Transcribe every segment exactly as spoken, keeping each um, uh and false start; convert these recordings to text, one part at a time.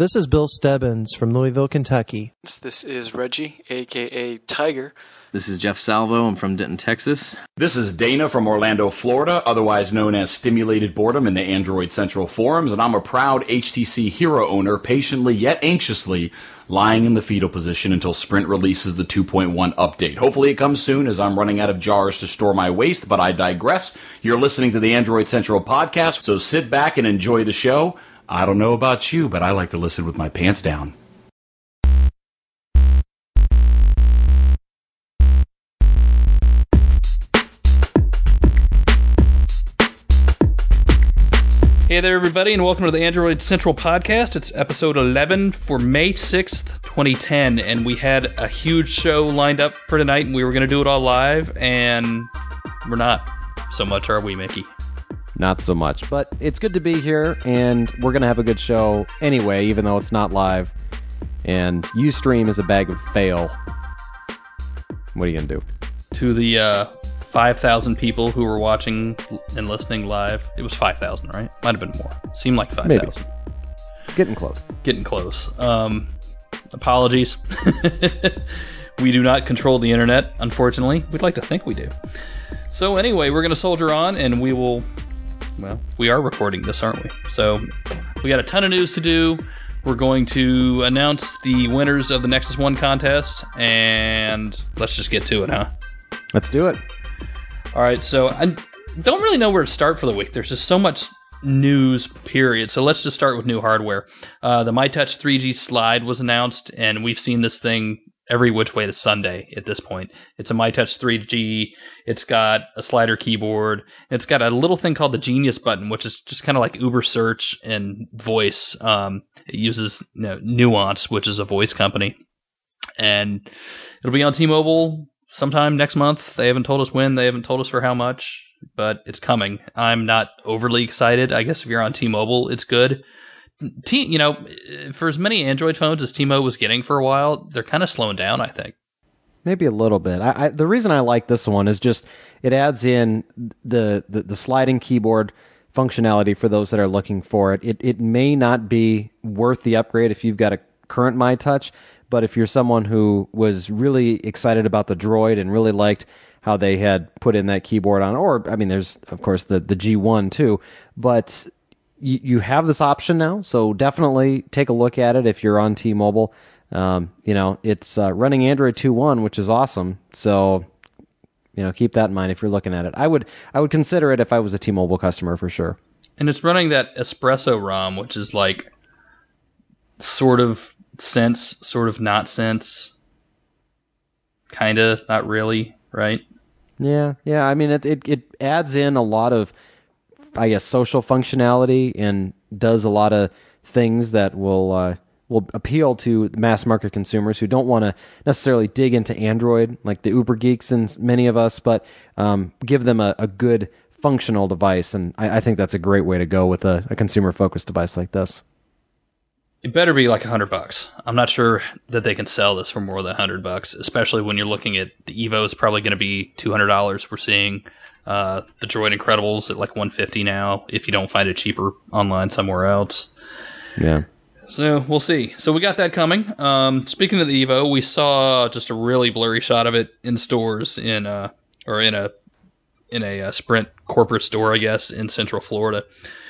This is Bill Stebbins from Louisville, Kentucky. This is Reggie, a k a. Tiger. This is Jeff Salvo. I'm from Denton, Texas. This is Dana from Orlando, Florida, otherwise known as Stimulated Boredom in the Android Central forums, and I'm a proud H T C Hero owner, patiently yet anxiously lying in the fetal position until Sprint releases the two point one update. Hopefully it comes soon, as I'm running out of jars to store my waste, but I digress. You're listening to the Android Central podcast, so sit back and enjoy the show. I don't know about you, but I like to listen with my pants down. Hey there, everybody, and welcome to the Android Central podcast. It's episode eleven for May sixth, twenty ten, and we had a huge show lined up for tonight, and we were going to do it all live, and we're not so much, are we, Mickey? Not so much, but it's good to be here, and we're going to have a good show anyway, even though it's not live, and Ustream is a bag of fail. What are you going to do? To the uh, five thousand people who were watching and listening live, it was five thousand, right? Might have been more. Seemed like five thousand. Maybe. Getting close. Getting close. Um, apologies. We do not control the internet, unfortunately. We'd like to think we do. So anyway, we're going to soldier on, and we will... Well, we are recording this, aren't we? So we got a ton of news to do. We're going to announce the winners of the Nexus one contest, and let's just get to it, huh? Let's do it. All right, so I don't really know where to start for the week. There's just so much news, period. So let's just start with new hardware. Uh, the MyTouch three G Slide was announced, and we've seen this thing every which way to Sunday at this point. It's a MyTouch three G. It's got a slider keyboard. And it's got a little thing called the Genius button, which is just kind of like Uber Search and voice. Um, it uses you know, Nuance, which is a voice company. And it'll be on T-Mobile sometime next month. They haven't told us when. They haven't told us for how much, but it's coming. I'm not overly excited. I guess if you're on T-Mobile, it's good. T, you know, for as many Android phones as T-Mobile was getting for a while, they're kind of slowing down, I think. Maybe a little bit. I, I, the reason I like this one is just it adds in the, the, the sliding keyboard functionality for those that are looking for it. It it may not be worth the upgrade if you've got a current MyTouch, but if you're someone who was really excited about the Droid and really liked how they had put in that keyboard on, or, I mean, there's, of course, the, the G one too, but you, you have this option now, so definitely take a look at it if you're on T-Mobile. Um, you know, it's uh, running Android two point one, which is awesome, so, you know, keep that in mind if you're looking at it. I would I would consider it if I was a T-Mobile customer for sure. And it's running that Espresso ROM, which is like sort of sense, sort of not sense, kind of, not really, right? Yeah, yeah. I mean, it, it it adds in a lot of, I guess, social functionality and does a lot of things that will uh, will appeal to mass market consumers who don't want to necessarily dig into Android like the Uber geeks and many of us, but um, give them a, a good functional device. And I, I think that's a great way to go with a, a consumer-focused device like this. It better be like a hundred bucks. I'm not sure that they can sell this for more than a hundred bucks, especially when you're looking at the Evo is probably going to be two hundred dollars. We're seeing uh, the Droid Incredibles at like one hundred fifty dollars now. If you don't find it cheaper online somewhere else, yeah. So we'll see. So we got that coming. Um, speaking of the Evo, we saw just a really blurry shot of it in stores in uh or in a in a, a Sprint corporate store, I guess, in Central Florida.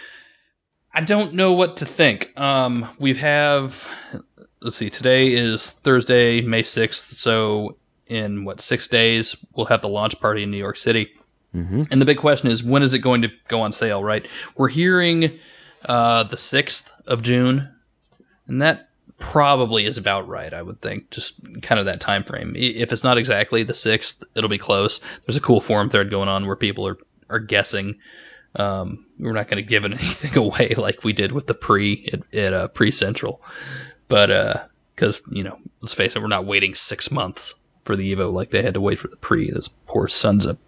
I don't know what to think. Um, we have, let's see, today is Thursday, May sixth, so in, what, six days, we'll have the launch party in New York City. Mm-hmm. And the big question is, when is it going to go on sale, right? We're hearing uh, the sixth of June, and that probably is about right, I would think, just kind of that time frame. If it's not exactly the sixth, it'll be close. There's a cool forum thread going on where people are, are guessing. Um, we're not going to give anything away like we did with the pre at, at uh, pre-Central, but uh, because you know, let's face it, we're not waiting six months for the Evo like they had to wait for the pre. Those poor sons of.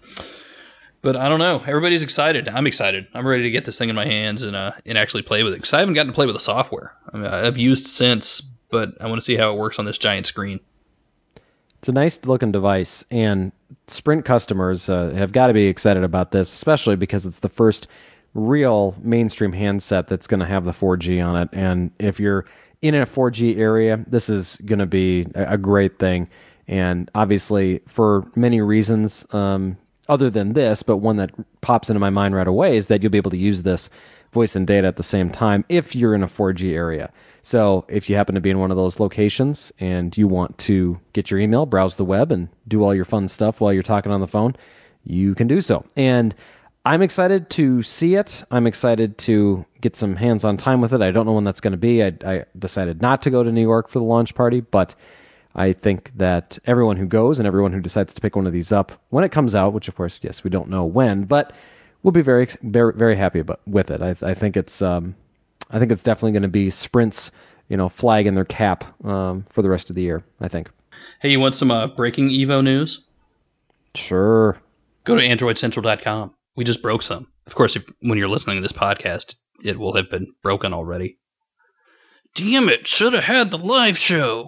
But I don't know. Everybody's excited. I'm excited. I'm ready to get this thing in my hands and uh and actually play with it because I haven't gotten to play with the software. I mean, I've used since, but I want to see how it works on this giant screen. It's a nice looking device, and Sprint customers uh, have got to be excited about this, especially because it's the first real mainstream handset that's going to have the four G on it. And if you're in a four G area, this is going to be a, a great thing. And obviously, for many reasons, um, other than this, but one that pops into my mind right away is that you'll be able to use this voice and data at the same time if you're in a four G area. So if you happen to be in one of those locations and you want to get your email, browse the web, and do all your fun stuff while you're talking on the phone, you can do so. And I'm excited to see it. I'm excited to get some hands-on time with it. I don't know when that's going to be. I, I decided not to go to New York for the launch party, but I think that everyone who goes and everyone who decides to pick one of these up when it comes out, which of course, yes, we don't know when, but we'll be very, very, very happy about, with it. I, I think it's, um, I think it's definitely going to be Sprint's, you know, flag in their cap um, for the rest of the year, I think. Hey, you want some uh, breaking Evo news? Sure. Go to android central dot com. We just broke some. Of course, if, when you're listening to this podcast, it will have been broken already. Damn it, should have had the live show.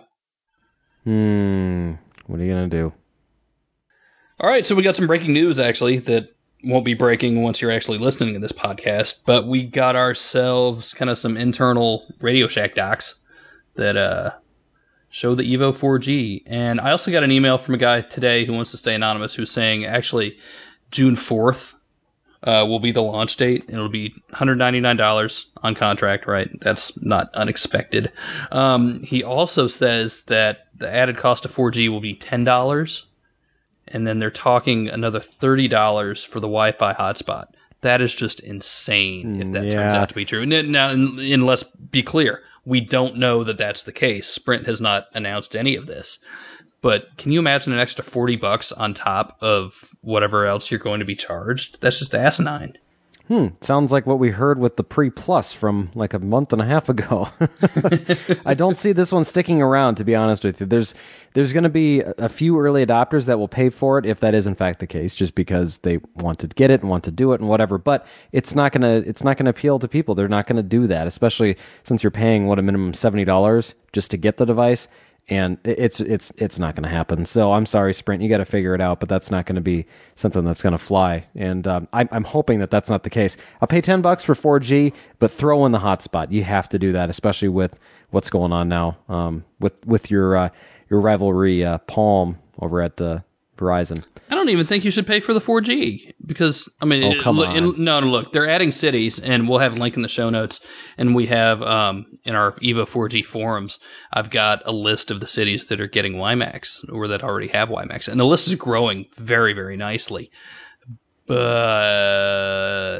Hmm, what are you going to do? All right, so we got some breaking news, actually, that won't be breaking once you're actually listening to this podcast, but we got ourselves kind of some internal Radio Shack docs that uh, show the Evo four G. And I also got an email from a guy today who wants to stay anonymous who's saying, actually, June fourth uh, will be the launch date. It'll be one hundred ninety-nine dollars on contract, right? That's not unexpected. Um, he also says that the added cost of four G will be ten dollars, and then they're talking another thirty dollars for the Wi-Fi hotspot. That is just insane if that yeah. turns out to be true. Now, and let's be clear, we don't know that that's the case. Sprint has not announced any of this. But can you imagine an extra forty bucks on top of whatever else you're going to be charged? That's just asinine. Hmm, sounds like what we heard with the Pre Plus from like a month and a half ago. I don't see this one sticking around, to be honest with you. There's there's going to be a few early adopters that will pay for it, if that is in fact the case, just because they want to get it and want to do it and whatever. But it's not gonna it's not gonna appeal to people. They're not going to do that, especially since you're paying what a minimum seventy dollars just to get the device. And it's it's it's not going to happen. So I'm sorry, Sprint, you got to figure it out. But that's not going to be something that's going to fly. And um, I'm I'm hoping that that's not the case. I'll pay ten bucks for four G, but throw in the hotspot. You have to do that, especially with what's going on now um, with with your uh, your rivalry uh, Palm over at uh, Verizon. I don't even think you should pay for the four G because, I mean, oh, come it, on. It, no, no, look, they're adding cities, and we'll have a link in the show notes, and we have um, in our Evo four G forums, I've got a list of the cities that are getting WiMAX or that already have WiMAX, and the list is growing very, very nicely. But,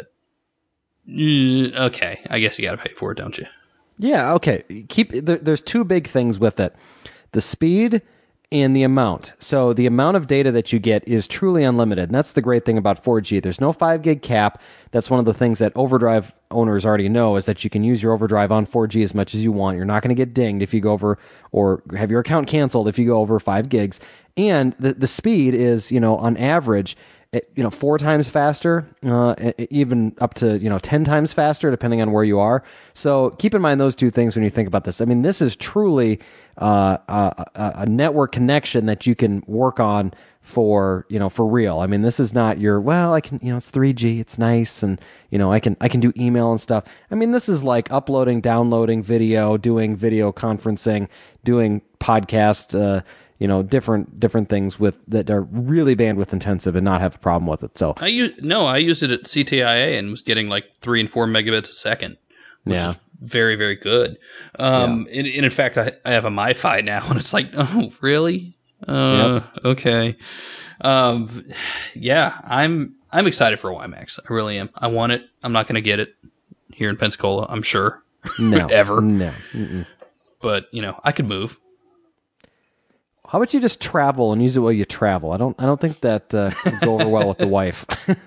okay, I guess you got to pay for it, don't you? Yeah, okay. Keep there, there's two big things with it. The speed and the amount. So the amount of data that you get is truly unlimited. And that's the great thing about four G. There's no five gig cap. That's one of the things that Overdrive owners already know, is that you can use your Overdrive on four G as much as you want. You're not going to get dinged if you go over, or have your account canceled if you go over five gigs. And the, the speed is, you know, on average, it, you know, four times faster, uh, even up to, you know, ten times faster, depending on where you are. So keep in mind those two things when you think about this. I mean, this is truly uh, a, a network connection that you can work on for, you know, for real. I mean, this is not your, well, I can, you know, it's three G, it's nice, and, you know, I can, I can do email and stuff. I mean, this is like uploading, downloading video, doing video conferencing, doing podcast, uh, you know, different different things with that are really bandwidth intensive and not have a problem with it. So I use, no, I used it at C T I A and was getting like three and four megabits a second, which yeah. is very, very good. Um, yeah. and, and in fact, I, I have a MiFi now, and it's like, oh, really? Uh, yep. Okay. Um, yeah, I'm I'm excited for WiMAX. I really am. I want it. I'm not going to get it here in Pensacola, I'm sure. No. Ever. No. Mm-mm. But, you know, I could move. How about you just travel and use it while you travel? I don't. I don't think that uh, would go over well with the wife.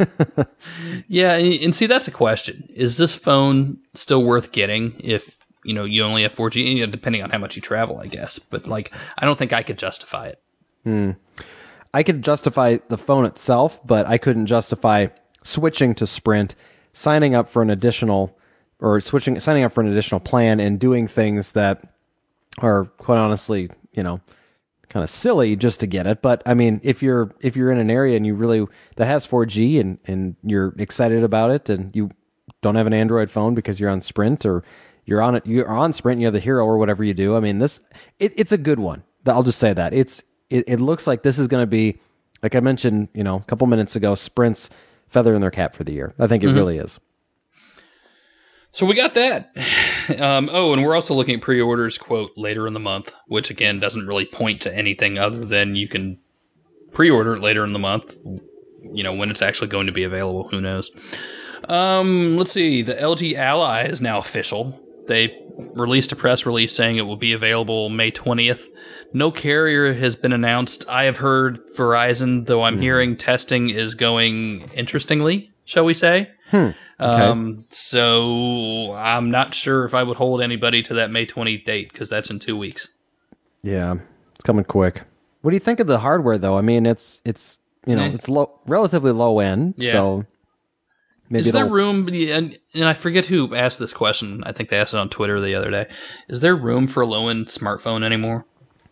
Yeah, and see, that's a question. Is this phone still worth getting if, you know, you only have four G? You know, depending on how much you travel, I guess. But like, I don't think I could justify it. Hmm. I could justify the phone itself, but I couldn't justify switching to Sprint, signing up for an additional, or switching, signing up for an additional plan, and doing things that are, quite honestly, you know, kind of silly just to get it. But I mean, if you're if you're in an area and you really that has four G and and you're excited about it and you don't have an Android phone because you're on Sprint or you're on it, you're on Sprint, and you have the Hero or whatever you do. I mean, this it, it's a good one. I'll just say that it's it, it looks like this is going to be, like I mentioned, you know, a couple minutes ago, Sprint's feather in their cap for the year. I think it mm-hmm. really is. So we got that. Um, oh, and we're also looking at pre-orders, quote, later in the month, which again doesn't really point to anything other than you can pre-order it later in the month. You know, when it's actually going to be available, who knows? Um, let's see. The L G Ally is now official. They released a press release saying it will be available May twentieth. No carrier has been announced. I have heard Verizon, though I'm mm. hearing testing is going interestingly, shall we say. Hmm. Okay. Um, so I'm not sure if I would hold anybody to that May twentieth date because that's in two weeks. Yeah, it's coming quick. What do you think of the hardware, though? I mean, it's it's you know, eh. it's low, relatively low end, yeah. so maybe is there room? And, and I forget who asked this question. I think they asked it on Twitter the other day. Is there room for a low end smartphone anymore?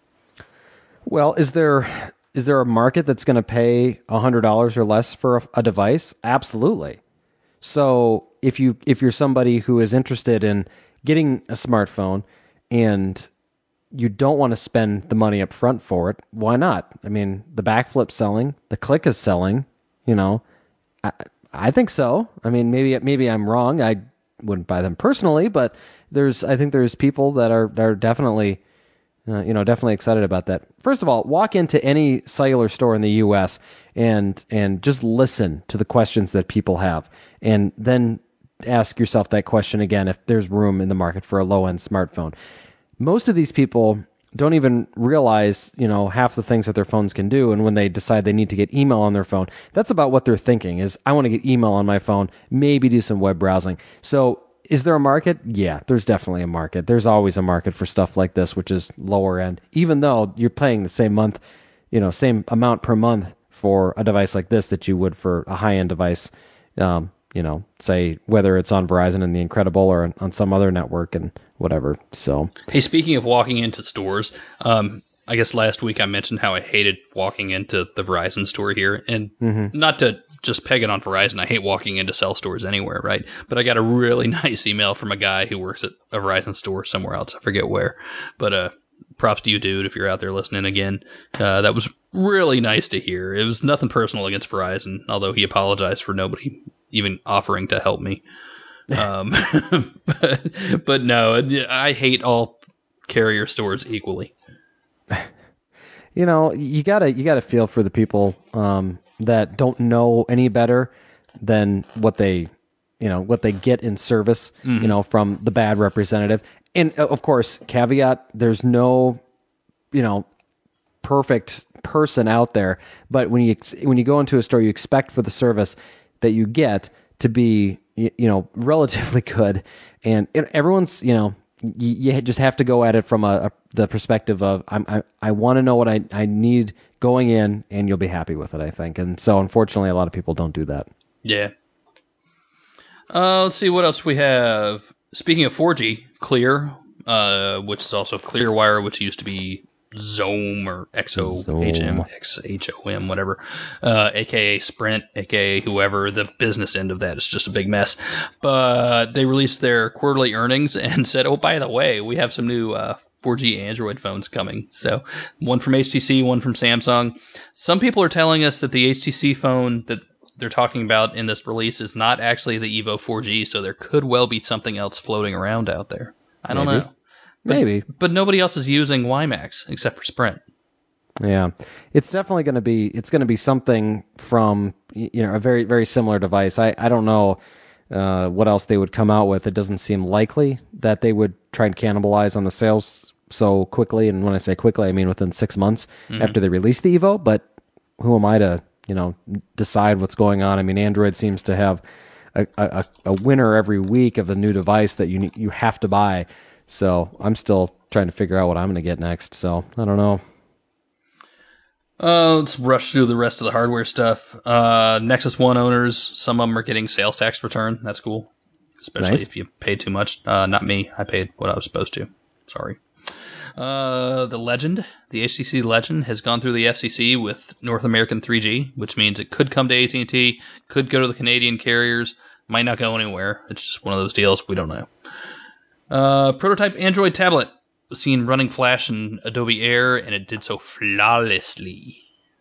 Well, is there is there a market that's going to pay a hundred dollars or less for a, a device? Absolutely. So if you if you're somebody who is interested in getting a smartphone and you don't want to spend the money up front for it, why not? I mean, the backflip's selling, the Click is selling, you know. I, I think so. I mean, maybe maybe I'm wrong. I wouldn't buy them personally, but there's I think there's people that are that are definitely uh, you know, definitely excited about that. First of all, walk into any cellular store in the U S and and just listen to the questions that people have, and then ask yourself that question again if there's room in the market for a low-end smartphone. Most of these people don't even realize, you know, half the things that their phones can do, and when they decide they need to get email on their phone, that's about what they're thinking is, I want to get email on my phone, maybe do some web browsing. So is there a market? Yeah, there's definitely a market. There's always a market for stuff like this, which is lower end, even though you're paying the same month, you know, same amount per month for a device like this that you would for a high-end device, um, you know, say whether it's on Verizon and the Incredible or on some other network and whatever. So, hey, speaking of walking into stores, um, I guess last week I mentioned how I hated walking into the Verizon store here, and mm-hmm. not to just peg it on Verizon. I hate walking into cell stores anywhere, right? But I got a really nice email from a guy who works at a Verizon store somewhere else. I forget where, but uh, props to you, dude, if you're out there listening again. Uh, that was really nice to hear. It was nothing personal against Verizon, although he apologized for nobody even offering to help me. Um, but, but no, I hate all carrier stores equally. You know, you gotta you gotta feel for the people um, that don't know any better than what they, you know, what they get in service. Mm-hmm. You know, from the bad representative. And of course, caveat: there's no, you know, perfect person out there. But when you when you go into a store, you expect for the service that you get to be, you know, relatively good, and everyone's, you know, you, you just have to go at it from a, a the perspective of I'm, I I want to know what I I need going in, and you'll be happy with it, I think. And so, unfortunately, a lot of people don't do that. Yeah. Uh, let's see what else we have. Speaking of four G, Clear, uh, which is also Clearwire, which used to be Zoom or X O H M, X H O M, whatever, uh, aka Sprint, aka whoever. The business end of that is just a big mess. But they released their quarterly earnings and said, oh, by the way, we have some new uh, four G Android phones coming. So one from H T C, one from Samsung. Some people are telling us that the H T C phone that they're talking about in this release is not actually the Evo four G, so there could well be something else floating around out there. I don't Maybe. know. But, Maybe. But nobody else is using WiMAX except for Sprint. Yeah. It's definitely going to be, it's going to be something from, you know, a very, very similar device. I, I don't know uh, what else they would come out with. It doesn't seem likely that they would try and cannibalize on the sales so quickly. And when I say quickly, I mean within six months mm-hmm. after they release the Evo. But who am I to, you know, decide what's going on? I mean, Android seems to have a, a, a winner every week of a new device that you you have to buy. So I'm still trying to figure out what I'm going to get next. So I don't know. Uh, let's rush through the rest of the hardware stuff. Uh, Nexus One owners, some of them are getting sales tax return. That's cool, especially nice. If you paid too much. Uh, not me. I paid what I was supposed to. Sorry. Uh, the Legend, the H T C Legend, has gone through the F C C with North American three G, which means it could come to A T and T, could go to the Canadian carriers. Might not go anywhere. It's just one of those deals. We don't know. Uh, prototype Android tablet was seen running Flash in Adobe Air, and it did so flawlessly.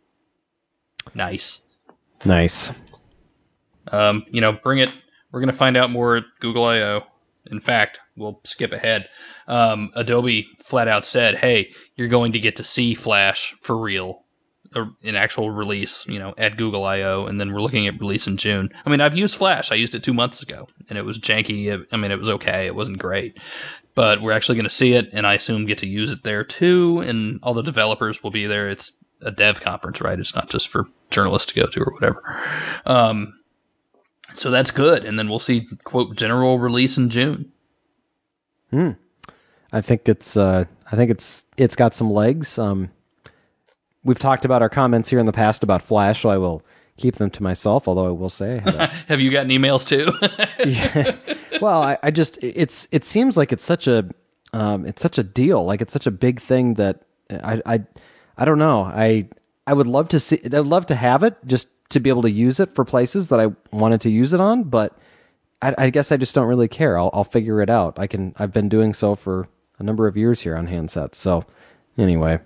Nice. Nice. Um, you know, bring it. We're going to find out more at Google I O. In fact, we'll skip ahead. Um, Adobe flat out said, hey, you're going to get to see Flash for real, or an actual release, you know, at Google I O, and then we're looking at release in June. I mean, I've used Flash. I used it two months ago, and it was janky. I mean, it was okay. It wasn't great. But we're actually going to see it, and I assume get to use it there too, and all the developers will be there. It's a dev conference, right? It's not just for journalists to go to or whatever. Um, so that's good, and then we'll see, quote, general release in June. Hmm. I think it's. Uh, I think it's. It's got some legs. Um, we've talked about our comments here in the past about Flash, so I will keep them to myself. Although I will say, I had a, have you gotten emails too? yeah. Well, I, I just. It's. It seems like it's such a. Um, it's such a deal. Like it's such a big thing that I. I. I don't know. I. I would love to see. I'd love to have it just to be able to use it for places that I wanted to use it on, but. I, I guess I just don't really care. I'll, I'll figure it out. I can. I've been doing so for a number of years here on handsets. So, anyway,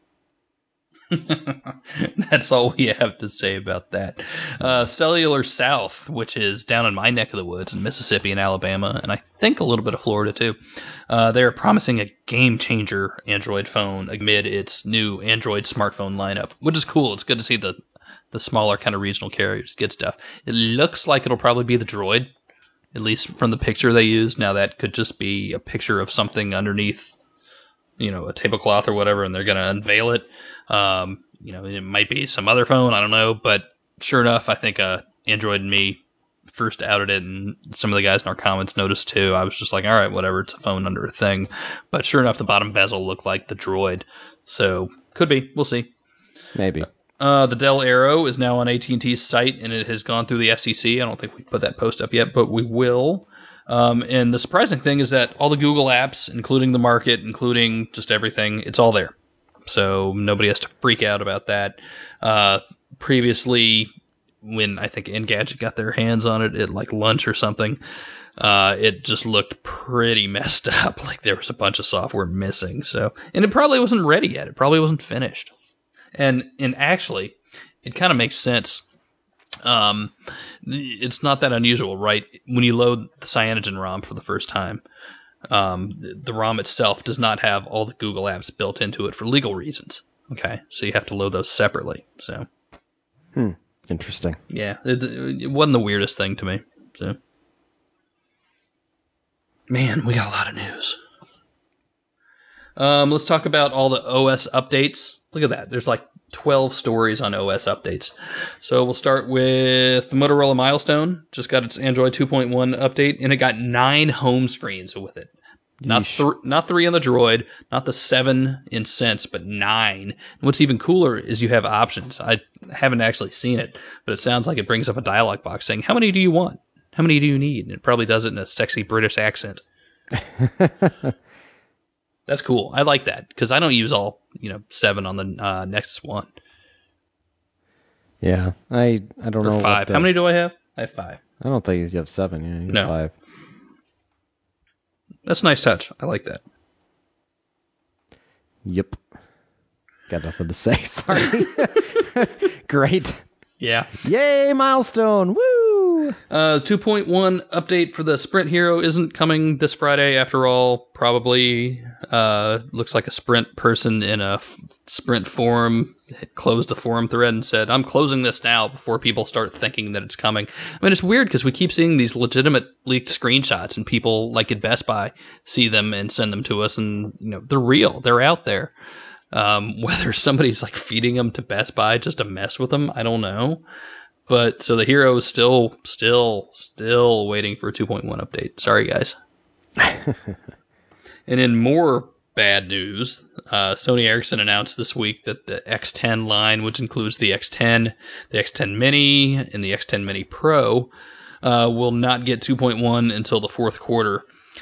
that's all we have to say about that. Uh, Cellular South, which is down in my neck of the woods in Mississippi and Alabama, and I think a little bit of Florida too. Uh, they're promising a game changer Android phone amid its new Android smartphone lineup, which is cool. It's good to see the the smaller kind of regional carriers get stuff. It looks like it'll probably be the Droid. At least from the picture they used. Now that could just be a picture of something underneath, you know, a tablecloth or whatever, and they're going to unveil it. Um, you know, it might be some other phone. I don't know. But sure enough, I think uh, Android and me first outed it, and some of the guys in our comments noticed too. I was just like, all right, whatever. It's a phone under a thing. But sure enough, the bottom bezel looked like the Droid. So could be. We'll see. maybe. Uh, the Dell Aero is now on A T and T's site, and it has gone through the F C C. I don't think we put that post up yet, but we will. Um, and the surprising thing is that all the Google apps, including the market, including just everything, it's all there. So nobody has to freak out about that. Uh, previously, when I think Engadget got their hands on it at like lunch or something, uh, it just looked pretty messed up. Like there was a bunch of software missing. So, and it probably wasn't ready yet. It probably wasn't finished. And and actually, it kind of makes sense. Um, it's not that unusual, right? When you load the Cyanogen ROM for the first time, um, the ROM itself does not have all the Google apps built into it for legal reasons. Okay, so you have to load those separately. So, Hmm. Interesting. yeah, it, it wasn't the weirdest thing to me. So, man, we got a lot of news. Um, let's talk about all the O S updates. Look at that. There's like twelve stories on O S updates. So we'll start with the Motorola Milestone. Just got its Android two point one update, and it got nine home screens with it. Not th- not three on the Droid, not the seven in Sense, but nine. And what's even cooler is you have options. I haven't actually seen it, but it sounds like it brings up a dialog box saying, how many do you want? How many do you need? And it probably does it in a sexy British accent. That's cool. I like that because I don't use all, you know, seven on the uh, Nexus One. Yeah, I I don't or know. Five. What the, How many do I have? I have five. I don't think you have seven. Yeah, you have No. five. That's a nice touch. I like that. Yep. Got nothing to say. Sorry. Great. Yeah. Yay, Milestone. Woo! Uh, two point one update for the Sprint Hero isn't coming this Friday after all, probably. Uh, looks like a Sprint person in a f- Sprint forum closed the forum thread and said, I'm closing this now before people start thinking that it's coming. I mean, it's weird because we keep seeing these legitimate leaked screenshots and people like at Best Buy see them and send them to us and, you know, they're real. They're out there. Um, whether somebody's like feeding them to Best Buy just to mess with them, I don't know. But so the Hero is still, still, still waiting for a two point one update. Sorry, guys. And in more bad news, uh, Sony Ericsson announced this week that the X ten line, which includes the X ten, the X ten Mini, and the X ten Mini Pro, uh, will not get two point one until the fourth quarter.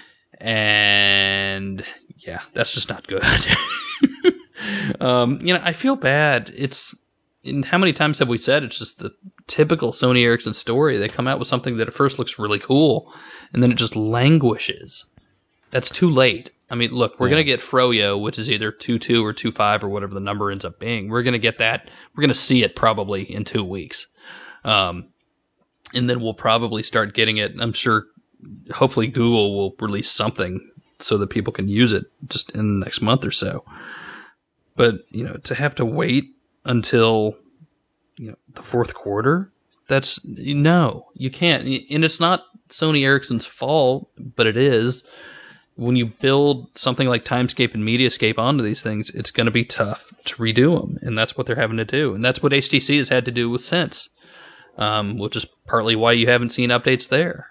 And yeah, that's just not good. um, you know, I feel bad. It's, and how many times have we said it's just the typical Sony Ericsson story. They come out with something that at first looks really cool, and then it just languishes. That's too late. I mean, look, we're yeah. going to get Froyo, which is either two point two or two point five or whatever the number ends up being. We're going to get that. We're going to see it probably in two weeks. Um, and then we'll probably start getting it. I'm sure, hopefully Google will release something so that people can use it just in the next month or so. But, you know, to have to wait until, you know, the fourth quarter, that's, no, you can't. And it's not Sony Ericsson's fault, but it is. When you build something like Timescape and Mediascape onto these things, it's going to be tough to redo them, and that's what they're having to do. And that's what H T C has had to do with Sense, um, which is partly why you haven't seen updates there.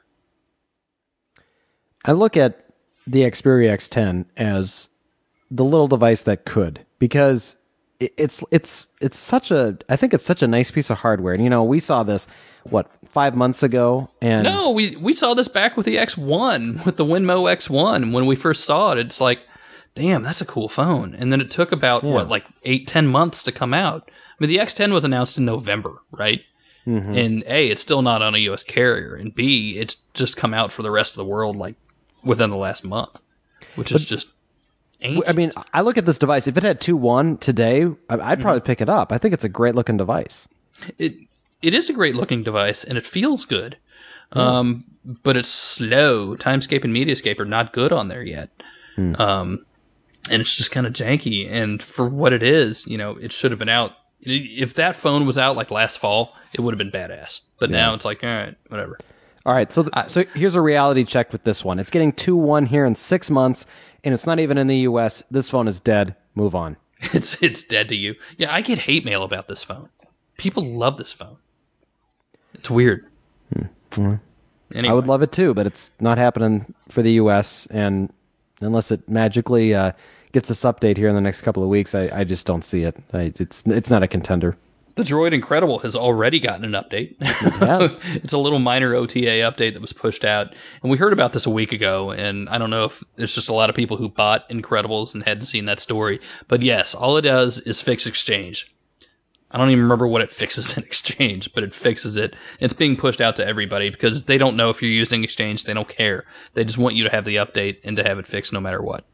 I look at the Xperia X ten as the little device that could, because it's it's it's such a I think it's such a nice piece of hardware. And you know, we saw this what five months ago, and no, we we saw this back with the X one, with the Winmo X one. When we first saw it, it's like, damn, that's a cool phone. And then it took about yeah. what like eight ten months to come out. I mean, the X ten was announced in November, right? Mm-hmm. And A, it's still not on a U S carrier, and B, it's just come out for the rest of the world like within the last month, which is but, just. Ancient. I mean, I look at this device. If it had two point one today, I'd probably mm-hmm. pick it up. I think it's a great looking device. It it is a great looking device, and it feels good. Mm. Um, but it's slow. Timescape and Mediascape are not good on there yet. Mm. Um, and it's just kind of janky. And for what it is, you know, it should have been out. If that phone was out like last fall, it would have been badass. But yeah. now it's like, all right, whatever. All right, so th- I, so here's a reality check with this one. It's getting two point one here in six months, and it's not even in the U S. This phone is dead. Move on. It's it's dead to you. Yeah, I get hate mail about this phone. People love this phone. It's weird. Mm-hmm. Anyway. I would love it too, but it's not happening for the U S, and unless it magically uh, gets this update here in the next couple of weeks, I, I just don't see it. I, it's it's not a contender. The Droid Incredible has already gotten an update. It has. It's a little minor O T A update that was pushed out. And we heard about this a week ago, and I don't know if there's just a lot of people who bought Incredibles and hadn't seen that story. But yes, all it does is fix Exchange. I don't even remember what it fixes in Exchange, but it fixes it. It's being pushed out to everybody because they don't know if you're using Exchange. They don't care. They just want you to have the update and to have it fixed no matter what.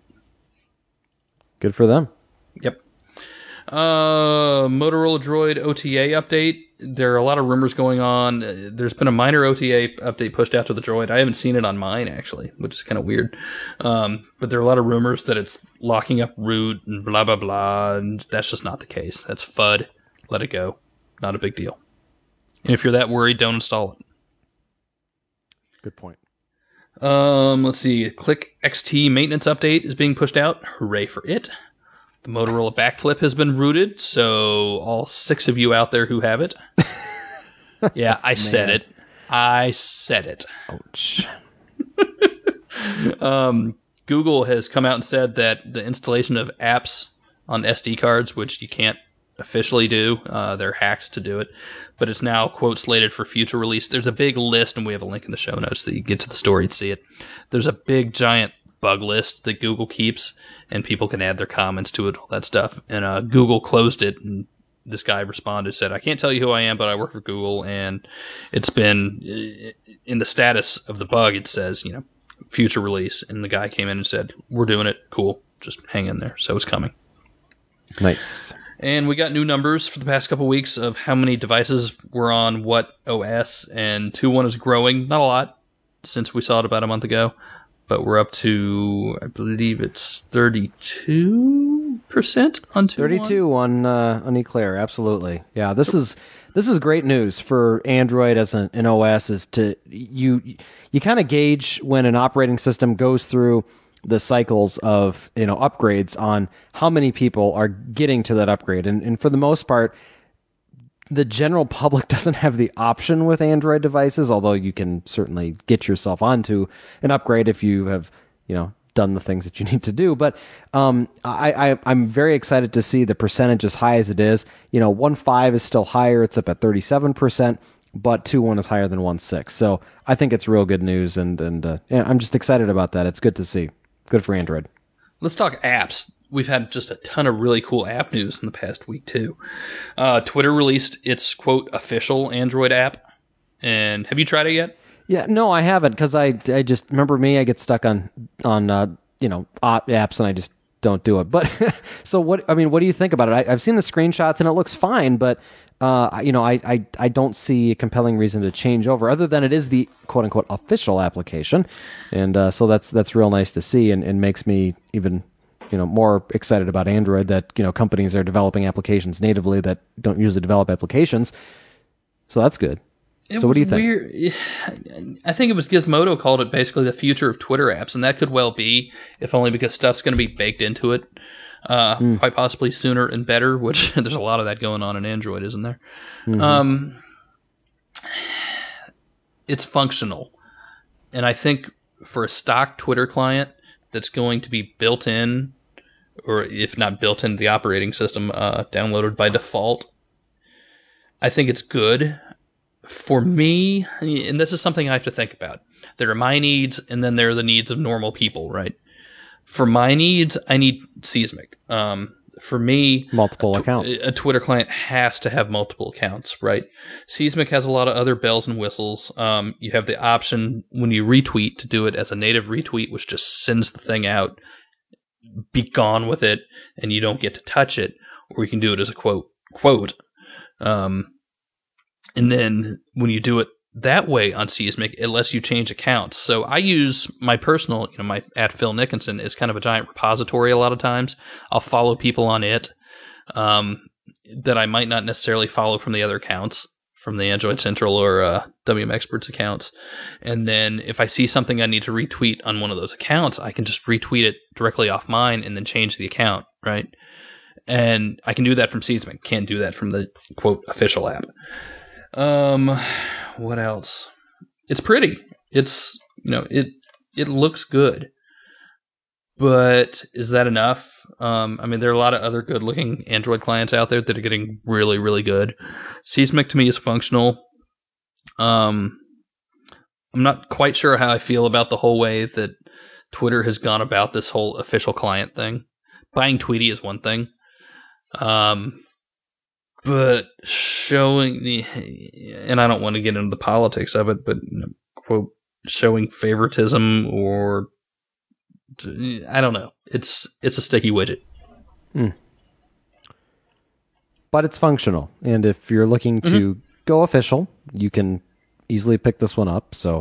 Good for them. Yep. Uh, Motorola Droid O T A update. There are a lot of rumors going on. There's been a minor O T A update pushed out to the Droid. I haven't seen it on mine, actually, which is kind of weird. Um, but there are a lot of rumors that it's locking up root and blah, blah, blah. And that's just not the case. That's F U D. Let it go. Not a big deal. And if you're that worried, don't install it. Good point. Um, let's see. Click X T maintenance update is being pushed out. Hooray for it. The Motorola Backflip has been rooted, so all six of you out there who have it. Yeah, I said it. I said it. Ouch. um, Google has come out and said that the installation of apps on S D cards, which you can't officially do, uh, they're hacked to do it, but it's now, quote, slated for future release. There's a big list, and we have a link in the show notes that you get to the story and see it. There's a big, giant bug list that Google keeps, and people can add their comments to it, all that stuff. And uh, Google closed it, and this guy responded, said, I can't tell you who I am, but I work for Google, and it's been, in the status of the bug, it says, you know, future release. And the guy came in and said, we're doing it, cool, just hang in there. So it's coming. Nice. And we got new numbers for the past couple weeks of how many devices were on what O S, and two point one is growing, not a lot, since we saw it about a month ago. But we're up to, I believe it's thirty-two percent on two point one. thirty-two on uh, on Eclair, absolutely. Yeah, this is this is great news for Android as an, an O S. Is to you you kind of gauge when an operating system goes through the cycles of, you know, upgrades on how many people are getting to that upgrade, and and for the most part, the general public doesn't have the option with Android devices, although you can certainly get yourself onto an upgrade if you have, you know, done the things that you need to do. But um, I, I, I'm very excited to see the percentage as high as it is. You know, one point five is still higher. It's up at thirty-seven percent, but two point one is higher than one point six. So I think it's real good news, and, and uh, yeah, I'm just excited about that. It's good to see. Good for Android. Let's talk apps. we've had just a ton of really cool app news in the past week too. Uh, Twitter released its quote official Android app, and have you tried it yet? Yeah, no, I haven't because I, I just remember me. I get stuck on on uh, you know apps and I just don't do it. But so what? I mean, what do you think about it? I, I've seen the screenshots and it looks fine, but uh, you know, I, I I don't see a compelling reason to change over, other than it is the quote unquote official application, and uh, so that's that's real nice to see, and, and makes me even you know more excited about Android, that you know companies are developing applications natively that don't usually develop applications. So that's good. It so what do you was think? Weird. I think it was Gizmodo called it basically the future of Twitter apps, and that could well be, if only because stuff's going to be baked into it, uh, mm. quite possibly sooner and better, which there's a lot of that going on in Android, isn't there? Mm-hmm. Um, it's functional, and I think for a stock Twitter client that's going to be built in, or if not built into the operating system, uh, downloaded by default, I think it's good. For me, and this is something I have to think about, there are my needs, and then there are the needs of normal people, right? For my needs, I need Seismic. Um, for me, multiple a, accounts. A Twitter client has to have multiple accounts, right? Seismic has a lot of other bells and whistles. Um, you have the option when you retweet to do it as a native retweet, which just sends the thing out, be gone with it, and you don't get to touch it. Or you can do it as a quote, quote. Um, And then when you do it that way on Seismic, it lets you change accounts. So I use my personal, you know, my at Phil Nickinson is kind of a giant repository a lot of times. I'll follow people on it um, that I might not necessarily follow from the other accounts, from the Android Central or uh, W M Experts accounts. And then if I see something I need to retweet on one of those accounts, I can just retweet it directly off mine and then change the account, right? And I can do that from Seismic. Can't do that from the, quote, official app. Um, what else? It's pretty. It's, you know, it, it looks good, but is that enough? Um, I mean, there are a lot of other good looking Android clients out there that are getting really, really good. Seismic to me is functional. Um, I'm not quite sure how I feel about the whole way that Twitter has gone about this whole official client thing. Buying Tweety is one thing. Um, But showing the, and I don't want to get into the politics of it, but you know, quote, showing favoritism or, I don't know. It's it's a sticky widget. Mm. But it's functional. And if you're looking to mm-hmm. go official, you can easily pick this one up. So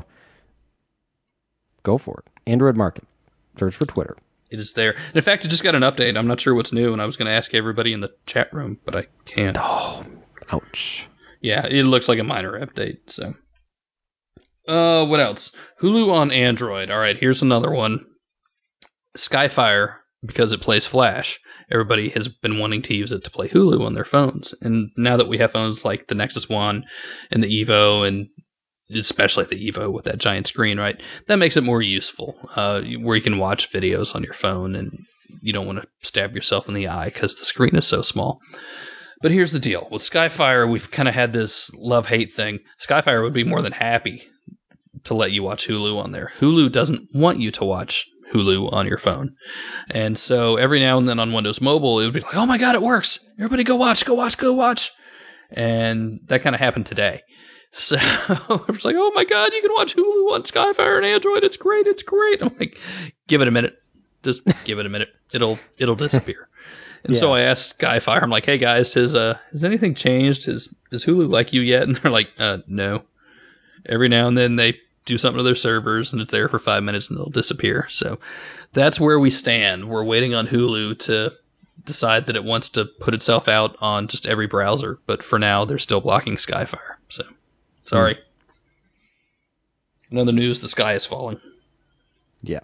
go for it. Android Market. Search for Twitter. It is there. And in fact, it just got an update. I'm not sure what's new, and I was going to ask everybody in the chat room, but I can't. Oh, ouch. Yeah, it looks like a minor update. So, uh, what else? Hulu on Android. All right, here's another one. Skyfire, because it plays Flash, everybody has been wanting to use it to play Hulu on their phones. And now that we have phones like the Nexus One and the Evo, and especially the Evo with that giant screen, right? That makes it more useful, uh, where you can watch videos on your phone and you don't want to stab yourself in the eye because the screen is so small. But here's the deal. With Skyfire, we've kind of had this love-hate thing. Skyfire would be more than happy to let you watch Hulu on there. Hulu doesn't want you to watch Hulu on your phone. And so every now and then on Windows Mobile, it would be like, oh my God, it works. Everybody go watch, go watch, go watch. And that kind of happened today. So I was like, oh my God, you can watch Hulu on Skyfire and Android. It's great. It's great. I'm like, give it a minute. Just give it a minute. It'll it'll disappear. And yeah. So I asked Skyfire, I'm like, hey guys, has uh has anything changed? Has, is Hulu like you yet? And they're like, uh, no. Every now and then they do something to their servers and it's there for five minutes and it'll disappear. So that's where we stand. We're waiting on Hulu to decide that it wants to put itself out on just every browser. But for now, they're still blocking Skyfire. So sorry. Mm. Another news, the sky is falling. Yeah.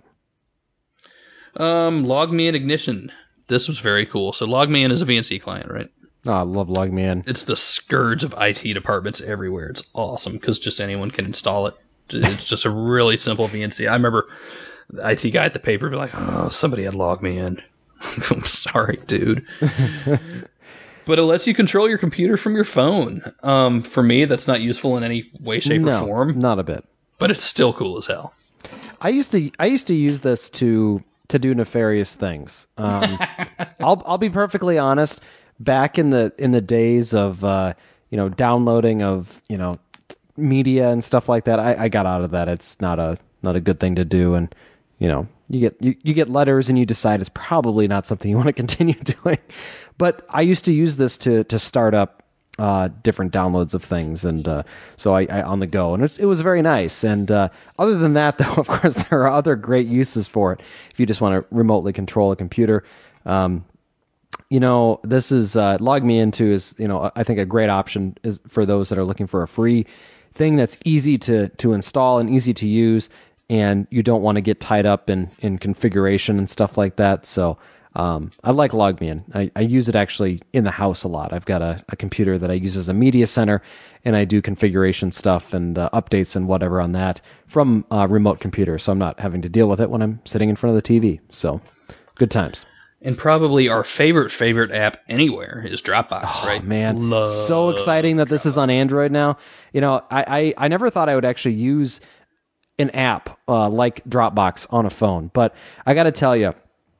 Um, LogMeIn and Ignition. This was very cool. So LogMeIn is a V N C client, right? Oh, I love LogMeIn. It's the scourge of I T departments everywhere. It's awesome because just anyone can install it. It's just a really simple V N C. I remember the I T guy at the paper be like, oh, somebody had LogMeIn. I'm sorry, dude. But it lets you control your computer from your phone. Um, for me, that's not useful in any way, shape, no, or form. Not a bit. But it's still cool as hell. I used to I used to use this to to do nefarious things. Um, I'll I'll be perfectly honest. Back in the in the days of uh, you know downloading of you know media and stuff like that, I, I got out of that. It's not a not a good thing to do, and you know you get you, you get letters and you decide it's probably not something you want to continue doing. But I used to use this to to start up uh, different downloads of things, and uh, so I, I on the go, and it, it was very nice. And uh, other than that, though, of course, there are other great uses for it. If you just want to remotely control a computer, um, you know, this is uh, Log Me Into is you know I think a great option is for those that are looking for a free thing that's easy to to install and easy to use, and you don't want to get tied up in in configuration and stuff like that. So. Um, I like LogMeIn. I, I use it actually in the house a lot. I've got a, a computer that I use as a media center, and I do configuration stuff and uh, updates and whatever on that from a remote computer, so I'm not having to deal with it when I'm sitting in front of the T V. So, good times. And probably our favorite, favorite app anywhere is Dropbox, Oh, right? man. Love so exciting that this is on Android now. You know, I, I, I never thought I would actually use an app uh, like Dropbox on a phone, but I got to tell you,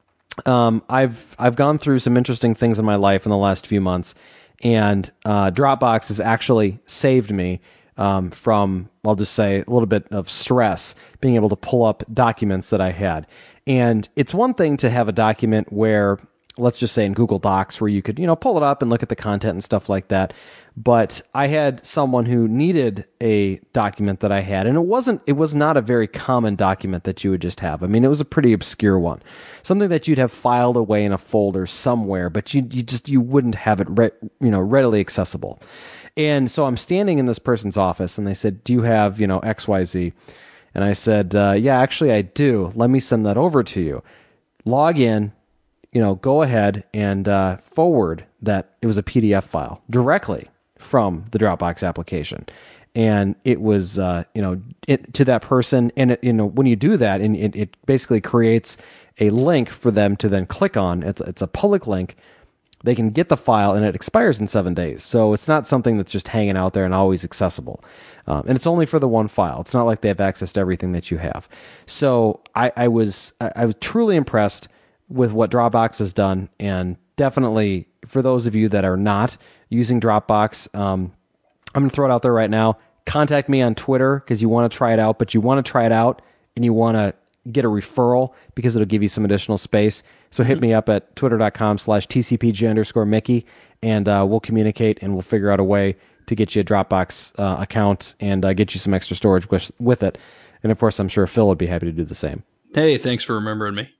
Um, I've I've gone through some interesting things in my life in the last few months, and uh, Dropbox has actually saved me um, from, I'll just say, a little bit of stress, being able to pull up documents that I had. And it's one thing to have a document where, let's just say in Google Docs, where you could, you know, pull it up and look at the content and stuff like that. But I had someone who needed a document that I had, and it wasn't, it was not a very common document that you would just have. I mean, it was a pretty obscure one, something that you'd have filed away in a folder somewhere, but you you just, you wouldn't have it, re- you know, readily accessible. And so I'm standing in this person's office, and they said, "Do you have, you know, X Y Z?" And I said, uh, "Yeah, actually I do. Let me send that over to you. Log in, you know, go ahead and uh, forward that." It was a P D F file directly from the Dropbox application, and it was uh, you know it, to that person. And it, you know when you do that, and it, it basically creates a link for them to then click on. It's it's a public link. They can get the file, and it expires in seven days. So it's not something that's just hanging out there and always accessible. Um, and it's only for the one file. It's not like they have access to everything that you have. So I, I was I, I was truly impressed with what Dropbox has done, and definitely for those of you that are not using Dropbox, um, I'm going to throw it out there right now. Contact me on Twitter because you want to try it out, but you want to try it out and you want to get a referral because it'll give you some additional space. So hit me up at twitter.com slash TCPG underscore Mickey, and uh, we'll communicate and we'll figure out a way to get you a Dropbox uh, account and uh, get you some extra storage with, with it. And of course, I'm sure Phil would be happy to do the same. Hey, thanks for remembering me.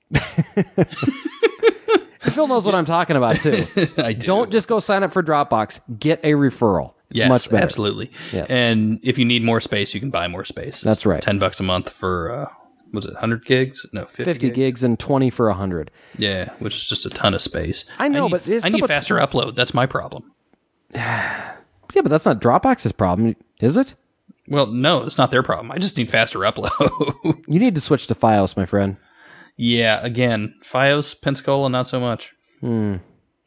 Phil knows what I'm talking about, too. I do. Don't just go sign up for Dropbox. Get a referral. It's yes, much better. Absolutely. Yes. And if you need more space, you can buy more space. It's That's right. ten bucks a month for, uh, was it one hundred gigs? No, fifty, fifty gigs? gigs and twenty for one hundred. Yeah, which is just a ton of space. I know, need, but it's I still need a faster ton- upload. That's my problem. Yeah, but that's not Dropbox's problem, is it? Well, no, it's not their problem. I just need faster upload. You need to switch to Fios, my friend. Yeah, again, Fios, Pensacola, not so much. Hmm.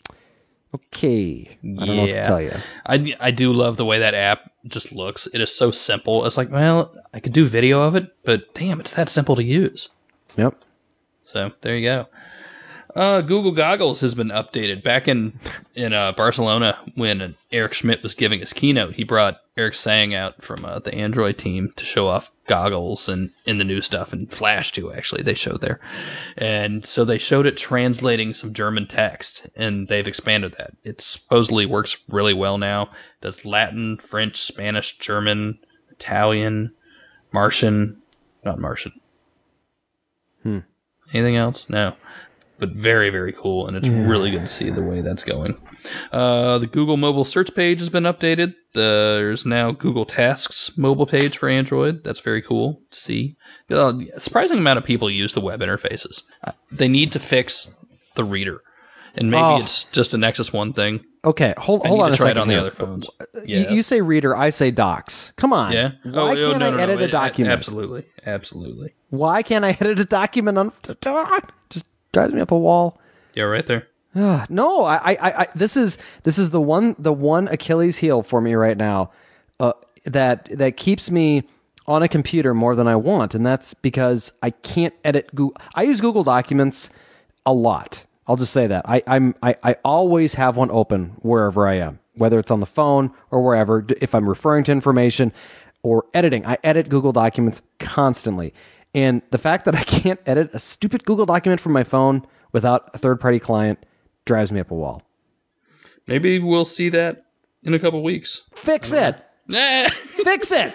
Okay. I don't know what to tell you. I, I do love the way that app just looks. It is so simple. It's like, well, I could do video of it, but damn, it's that simple to use. Yep. So there you go. Uh, Google Goggles has been updated. Back in in uh, Barcelona, when Eric Schmidt was giving his keynote, he brought Eric Sang out from uh, the Android team to show off goggles and in the new stuff, and Flash too. Actually, they showed there, and so they showed it translating some German text, and they've expanded that. It supposedly works really well now. It does Latin, French, Spanish, German, Italian, Martian, not Martian. Hmm. Anything else? No. But very, very cool, and it's yeah. really good to see the way that's going. Uh, the Google mobile search page has been updated. There's now Google Tasks mobile page for Android. That's very cool to see. Uh, a surprising amount of people use the web interfaces. Uh, they need to fix the reader, and maybe oh. it's just a Nexus One thing. Okay, hold I hold need on to a try second. It on here. the other phones. You, you say reader, I say docs. Come on. Yeah. Why oh, can't no, no, I edit no. a document? Absolutely, absolutely. Why can't I edit a document on? Just drives me up a wall. Yeah, right there. Uh, no, I, I, I, this is this is the one the one Achilles heel for me right now uh, that that keeps me on a computer more than I want, and that's because I can't edit Google. I use Google Documents a lot. I'll just say that. I, I'm I, I always have one open wherever I am, whether it's on the phone or wherever. If I'm referring to information or editing, I edit Google Documents constantly. And the fact that I can't edit a stupid Google document from my phone without a third-party client drives me up a wall. Maybe we'll see that in a couple weeks. Fix it! Fix it!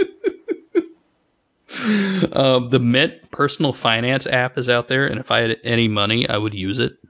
Um, the Mint personal finance app is out there, and if I had any money, I would use it.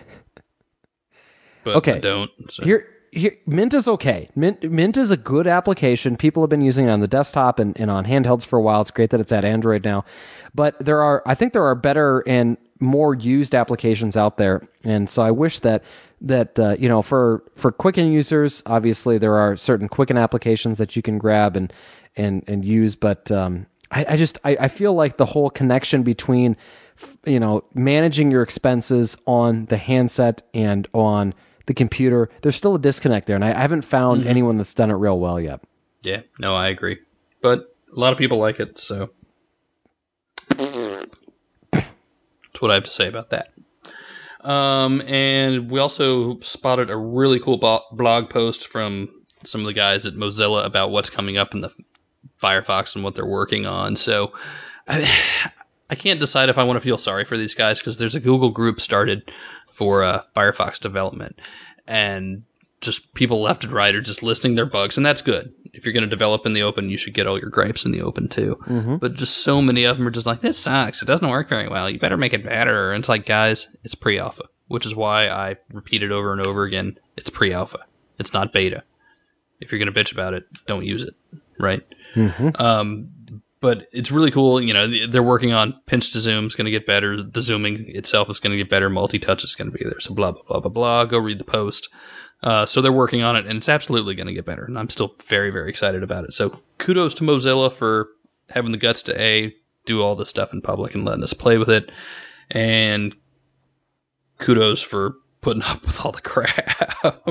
But okay. I don't. So. Here, here, Mint is okay. Mint, Mint is a good application. People have been using it on the desktop and, and on handhelds for a while. It's great that it's at Android now. But there are, I think there are better and more used applications out there. And so I wish that that uh, you know, for for Quicken users, obviously there are certain Quicken applications that you can grab and and and use. But um, I, I just I, I feel like the whole connection between, you know, managing your expenses on the handset and on the computer, there's still a disconnect there, and I, I haven't found mm-hmm. anyone that's done it real well yet. Yeah, no, I agree, but a lot of people like it, so that's what I have to say about that. Um, and we also spotted a really cool bo- blog post from some of the guys at Mozilla about what's coming up in the Firefox and what they're working on. So I, I can't decide if I want to feel sorry for these guys, because there's a Google group started for uh, Firefox development, and just people left and right are just listing their bugs, and that's good. If you're going to develop in the open, you should get all your gripes in the open too. Mm-hmm. But just so many of them are just like, this sucks. It doesn't work very well. You better make it better. And it's like, guys, it's pre-alpha, which is why I repeat it over and over again. It's pre-alpha. It's not beta. If you're going to bitch about it, don't use it. Right? Mm-hmm. Um, but it's really cool. You know, they're working on pinch to zoom is going to get better. The zooming itself is going to get better. Multi-touch is going to be there. So blah, blah, blah, blah, blah. Go read the post. Uh, so they're working on it, and it's absolutely going to get better. And I'm still very, very excited about it. So kudos to Mozilla for having the guts to A, do all this stuff in public and letting us play with it. And kudos for putting up with all the crap.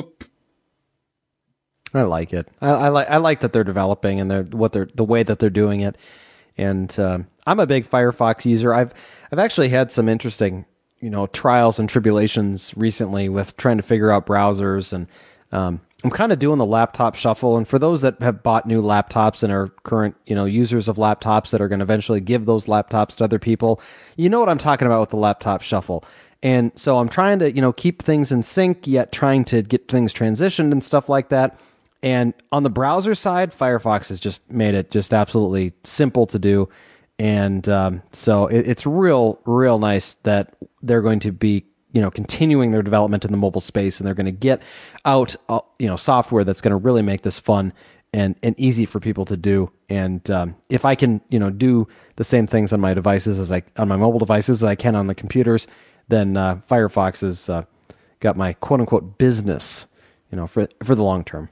I like it. I, I like I like that they're developing and they're what they're the way that they're doing it. And uh, I'm a big Firefox user. I've I've actually had some interesting, you know, trials and tribulations recently with trying to figure out browsers, and um, I'm kind of doing the laptop shuffle. And for those that have bought new laptops and are current, you know, users of laptops that are going to eventually give those laptops to other people, you know what I'm talking about with the laptop shuffle. And so I'm trying to, you know, keep things in sync, yet trying to get things transitioned and stuff like that. And on the browser side, Firefox has just made it just absolutely simple to do. And um, so it, it's real, real nice that they're going to be, you know, continuing their development in the mobile space, and they're going to get out, uh, you know, software that's going to really make this fun and, and easy for people to do. And um, if I can, you know, do the same things on my devices as I on my mobile devices as I can on the computers, then uh, Firefox has uh, got my quote unquote business, you know, for for the long term.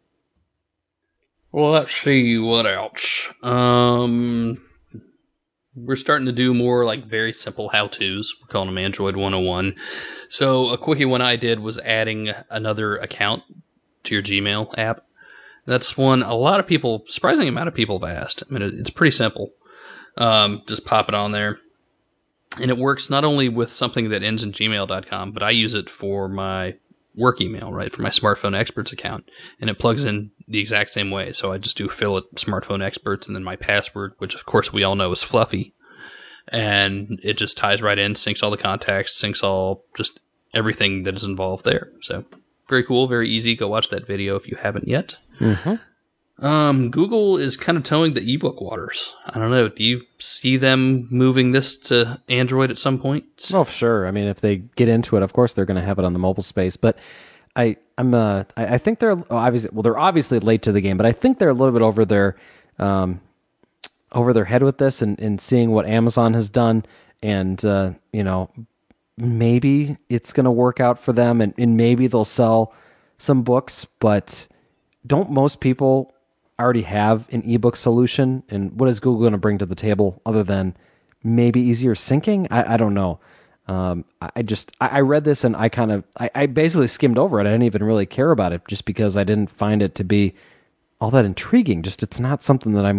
Well, let's see what else. Um, we're starting to do more like very simple how-tos. We're calling them Android one oh one. So a quickie one I did was adding another account to your Gmail app. That's one a lot of people, surprising amount of people have asked. I mean, it's pretty simple. Um, just pop it on there. And it works not only with something that ends in gmail dot com, but I use it for my work email, right, for my Smartphone Experts account, and it plugs in the exact same way. So I just do fill it Smartphone Experts and then my password, which of course we all know is fluffy, and it just ties right in, syncs all the contacts, syncs all just everything that is involved there. So very cool, very easy. Go watch that video if you haven't yet. Mm-hmm. Um, Google is kind of towing the ebook waters. I don't know. Do you see them moving this to Android at some point? Oh, sure. I mean, if they get into it, of course they're going to have it on the mobile space. But I, I'm, uh, I, I think they're obviously well, they're obviously late to the game. But I think they're a little bit over their, um, over their head with this, and, and seeing what Amazon has done, and uh, you know, maybe it's going to work out for them, and, and maybe they'll sell some books. But don't most people already have an ebook solution? And what is Google going to bring to the table other than maybe easier syncing? I, I don't know. Um, I just, I, I read this and I kind of, I, I basically skimmed over it. I didn't even really care about it just because I didn't find it to be all that intriguing. Just, it's not something that I'm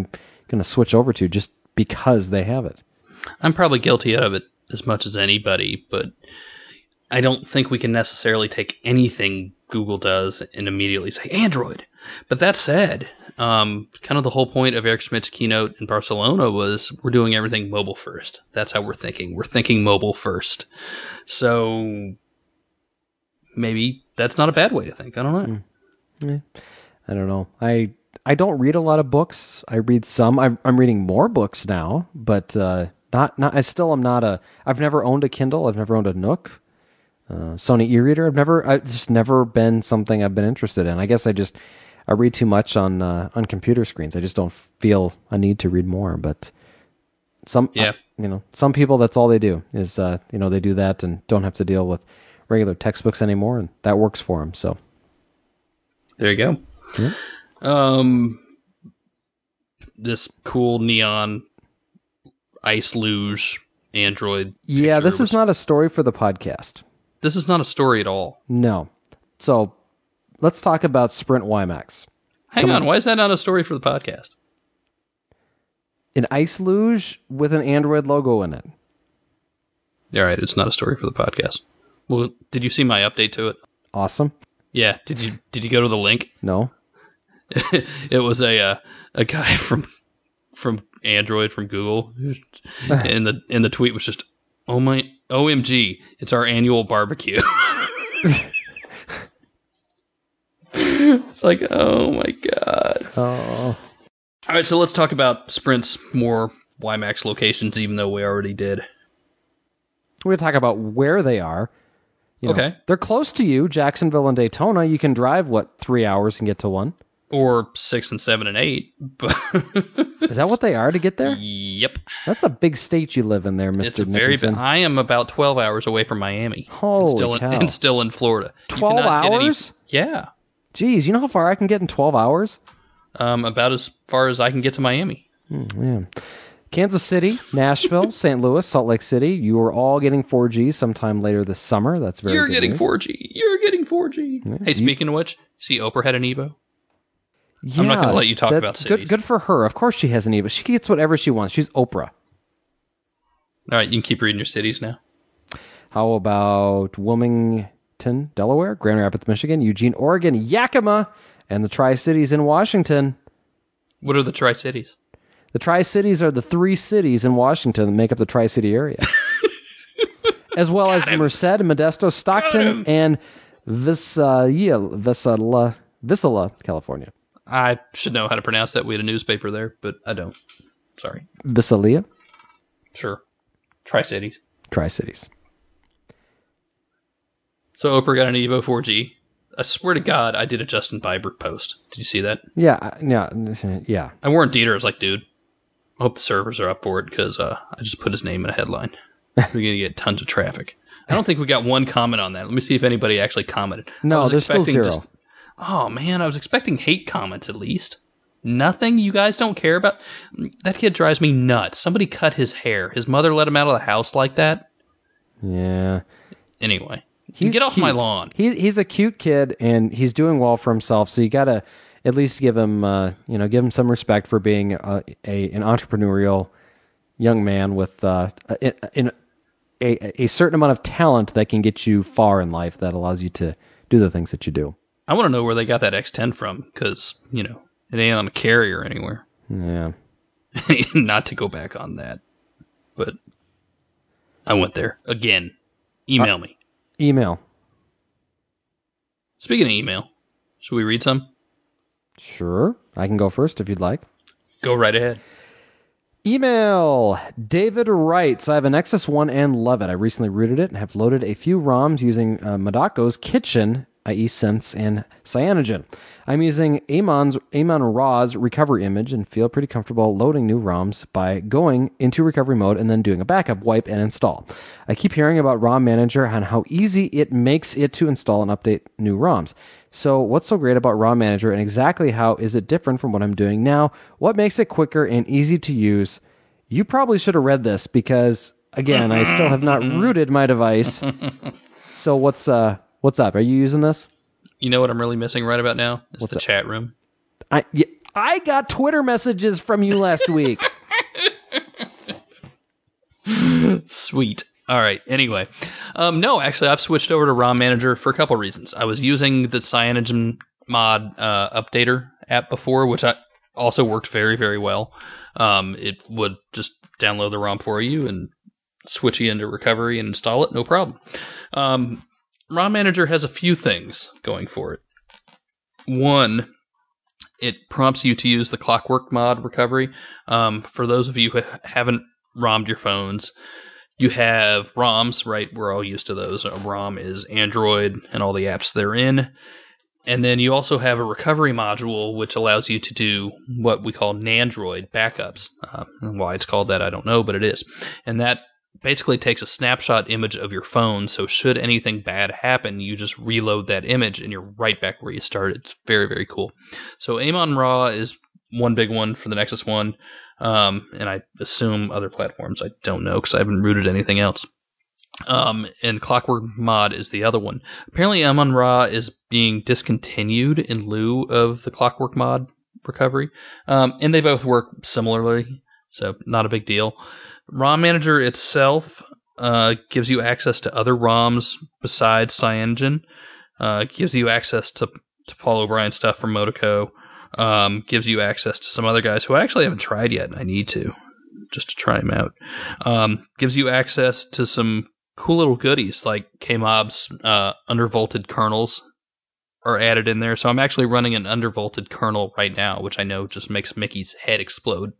going to switch over to just because they have it. I'm probably guilty of it as much as anybody, but I don't think we can necessarily take anything Google does and immediately say Android. But that said, um, kind of the whole point of Eric Schmidt's keynote in Barcelona was we're doing everything mobile first. That's how we're thinking. We're thinking mobile first. So maybe that's not a bad way to think. I don't know. Mm. Yeah. I don't know. I I don't read a lot of books. I read some. I'm, I'm reading more books now, but uh, not not. I still am not a. I've never owned a Kindle. I've never owned a Nook. Uh, Sony e-reader. I've never. I, it's just never been something I've been interested in. I guess I just I read too much on uh, on computer screens. I just don't feel a need to read more. But some, yeah, uh, you know, some people that's all they do is uh, you know they do that and don't have to deal with regular textbooks anymore, and that works for them. So there you go. Yeah. Um, this cool neon ice luge Android. Yeah, this was, is not a story for the podcast. This is not a story at all. No. So let's talk about Sprint WiMAX. Hang Come on. on. Why is that not a story for the podcast? An ice luge with an Android logo in it. All right. It's not a story for the podcast. Well, did you see my update to it? Awesome. Yeah. Did you, did you go to the link? No. It was a, uh, a guy from, from Android from Google. and the, and the tweet was just, oh my, O M G, it's our annual barbecue. It's like, oh my God. Oh. All right, so let's talk about Sprint's more WiMAX locations, even though we already did. We're going to talk about where they are. You know, Okay. They're close to you, Jacksonville and Daytona. You can drive, what, three hours and get to one? Or six and seven and eight. But Is that what they are to get there? Yep. That's a big state you live in there, Mister It's a very Nickinson. big. I am about twelve hours away from Miami. Holy and still in, cow. and still in Florida. You twelve cannot get any- hours? yeah. Geez, you know how far I can get in twelve hours? Um, about as far as I can get to Miami. Yeah. Kansas City, Nashville, Saint Louis, Salt Lake City. You are all getting four G sometime later this summer. That's very You're good getting news. four G. You're getting four G. Hey, speaking of which, see Oprah had an Evo? Yeah, I'm not gonna let you talk that- about good, cities. good for her. Of course she has an Evo. She gets whatever she wants. She's Oprah. All right, you can keep reading your cities now. How about Wilmington, Delaware, Grand Rapids, Michigan, Eugene, Oregon, Yakima, and the Tri-Cities in Washington. What are the Tri-Cities? The Tri-Cities are the three cities in Washington that make up the Tri-City area. As well as Merced, Modesto, Stockton, and Visalia, Visala, Visala, California. I should know how to pronounce that. We had a newspaper there, but I don't. Sorry. Visalia? Sure. Tri-Cities. Tri-Cities. So Oprah got an Evo four G. I swear to God, I did a Justin Bieber post. Did you see that? Yeah, I- yeah, yeah. I warned Dieter. I was like, dude, I hope the servers are up for it because uh, I just put his name in a headline. We're going to get tons of traffic. I don't think we got one comment on that. Let me see if anybody actually commented. I No, was there's still expecting zero. oh, man, I was expecting hate comments at least. Nothing you guys don't care about? That kid drives me nuts. Somebody cut his hair. His mother let him out of the house like that. Yeah. Anyway. He's Get off cute. my lawn. He, he's a cute kid, and he's doing well for himself. So you got to at least give him, uh, you know, give him some respect for being a, a an entrepreneurial young man with uh, a, a, a, a certain amount of talent that can get you far in life. That allows you to do the things that you do. I want to know where they got that X ten from because, you know, it ain't on a carrier anywhere. Yeah. Not to go back on that, but I went there again. Email uh, me. Email. Speaking of email, should we read some? Sure. I can go first if you'd like. Go right ahead. Email. David writes, I have a Nexus one and love it. I recently rooted it and have loaded a few ROMs using uh, Madako's Kitchen, that is. Sense and Cyanogen. I'm using Amon's Amon Raw's recovery image and feel pretty comfortable loading new ROMs by going into recovery mode and then doing a backup, wipe, and install. I keep hearing about ROM Manager and how easy it makes it to install and update new ROMs. So what's so great about ROM Manager and exactly how is it different from what I'm doing now? What makes it quicker and easy to use? You probably should have read this because, again, I still have not rooted my device. So what's uh what's up? Are you using this? You know what I'm really missing right about now? It's What's the up? chat room. I yeah, I got Twitter messages from you last week. Sweet. All right. Anyway, um, no, actually, I've switched over to ROM Manager for a couple reasons. I was using the CyanogenMod uh, updater app before, which I also worked very, very well. Um, it would just download the ROM for you and switch you into recovery and install it, no problem. Um, ROM Manager has a few things going for it. One, it prompts you to use the Clockwork mod recovery. Um, for those of you who haven't ROMmed your phones, you have ROMs, right? We're all used to those. A ROM is Android and all the apps they're in. And then you also have a recovery module, which allows you to do what we call Nandroid backups. Uh, why it's called that, I don't know, but it is. And that basically takes a snapshot image of your phone, so should anything bad happen, you just reload that image and you're right back where you started. It's very, very cool. So Amon Ra is one big one for the Nexus One, um, and I assume other platforms. I don't know because I haven't rooted anything else. Um, and Clockwork Mod is the other one. Apparently Amon Ra is being discontinued in lieu of the Clockwork Mod recovery, um, and they both work similarly, so not a big deal. ROM Manager itself uh, gives you access to other ROMs besides CyanogenMod. Uh, gives you access to, to Paul O'Brien stuff from Motoco. Um, gives you access to some other guys who I actually haven't tried yet. I need to, just to try them out. Um, gives you access to some cool little goodies like K-Mob's uh, undervolted kernels are added in there. So I'm actually running an undervolted kernel right now, which I know just makes Mickey's head explode.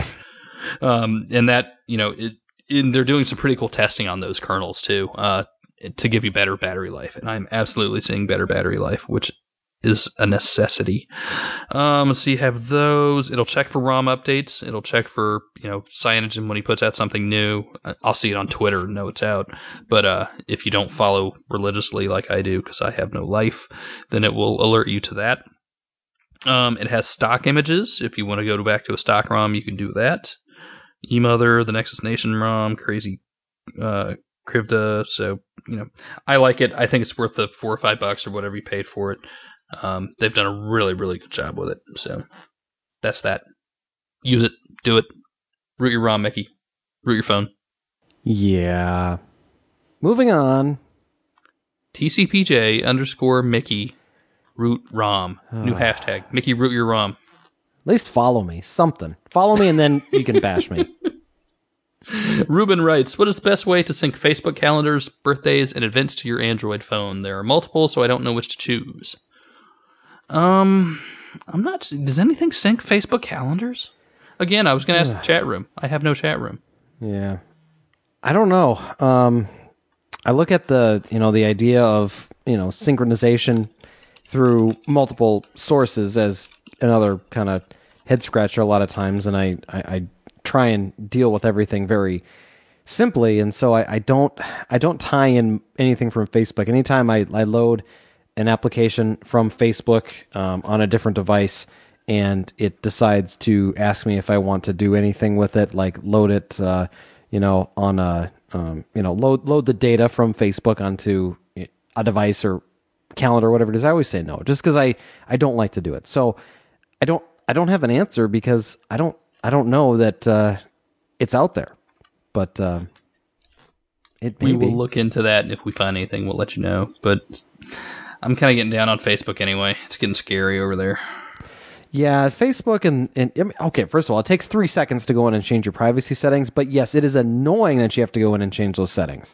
Um, and that, you know, it, in, they're doing some pretty cool testing on those kernels too, uh, to give you better battery life. And I'm absolutely seeing better battery life, which is a necessity. Um, so you have those. It'll check for ROM updates. It'll check for, you know, Cyanogen when he puts out something new. I'll see it on Twitter and know it's out. But uh, if you don't follow religiously like I do, because I have no life, then it will alert you to that. Um, it has stock images. If you want to go back to a stock ROM, you can do that. eMother, the Nexus Nation ROM, Crazy uh, Krivda. So, you know, I like it. I think it's worth the four or five bucks or whatever you paid for it. Um, they've done a really, really good job with it. So that's that. Use it. Do it. Root your ROM, Mickey. Root your phone. Yeah. Moving on. T C P J underscore Mickey root ROM. New hashtag. Mickey root your ROM. At least follow me. Something. Follow me and then you can bash me. Ruben writes, what is the best way to sync Facebook calendars, birthdays, and events to your Android phone? There are multiple, so I don't know which to choose. Um, I'm not... Does anything sync Facebook calendars? Again, I was going to ask the chat room. I have no chat room. Yeah. I don't know. Um, I look at the, you know, the idea of, you know, synchronization through multiple sources as another kind of head scratcher a lot of times, and I, I, I try and deal with everything very simply, and so I, I don't I don't tie in anything from Facebook. Anytime I, I load an application from Facebook um, on a different device, and it decides to ask me if I want to do anything with it, like load it, uh, you know, on a um, you know load load the data from Facebook onto a device or calendar or whatever it is, I always say no, just because I, I don't like to do it. So I don't I don't have an answer because I don't I don't know that uh, it's out there. But uh, it may we will be. look into that, and if we find anything, we'll let you know. But I'm kind of getting down on Facebook anyway. It's getting scary over there. Yeah, Facebook and, and I mean, okay, first of all, it takes three seconds to go in and change your privacy settings, but yes, it is annoying that you have to go in and change those settings.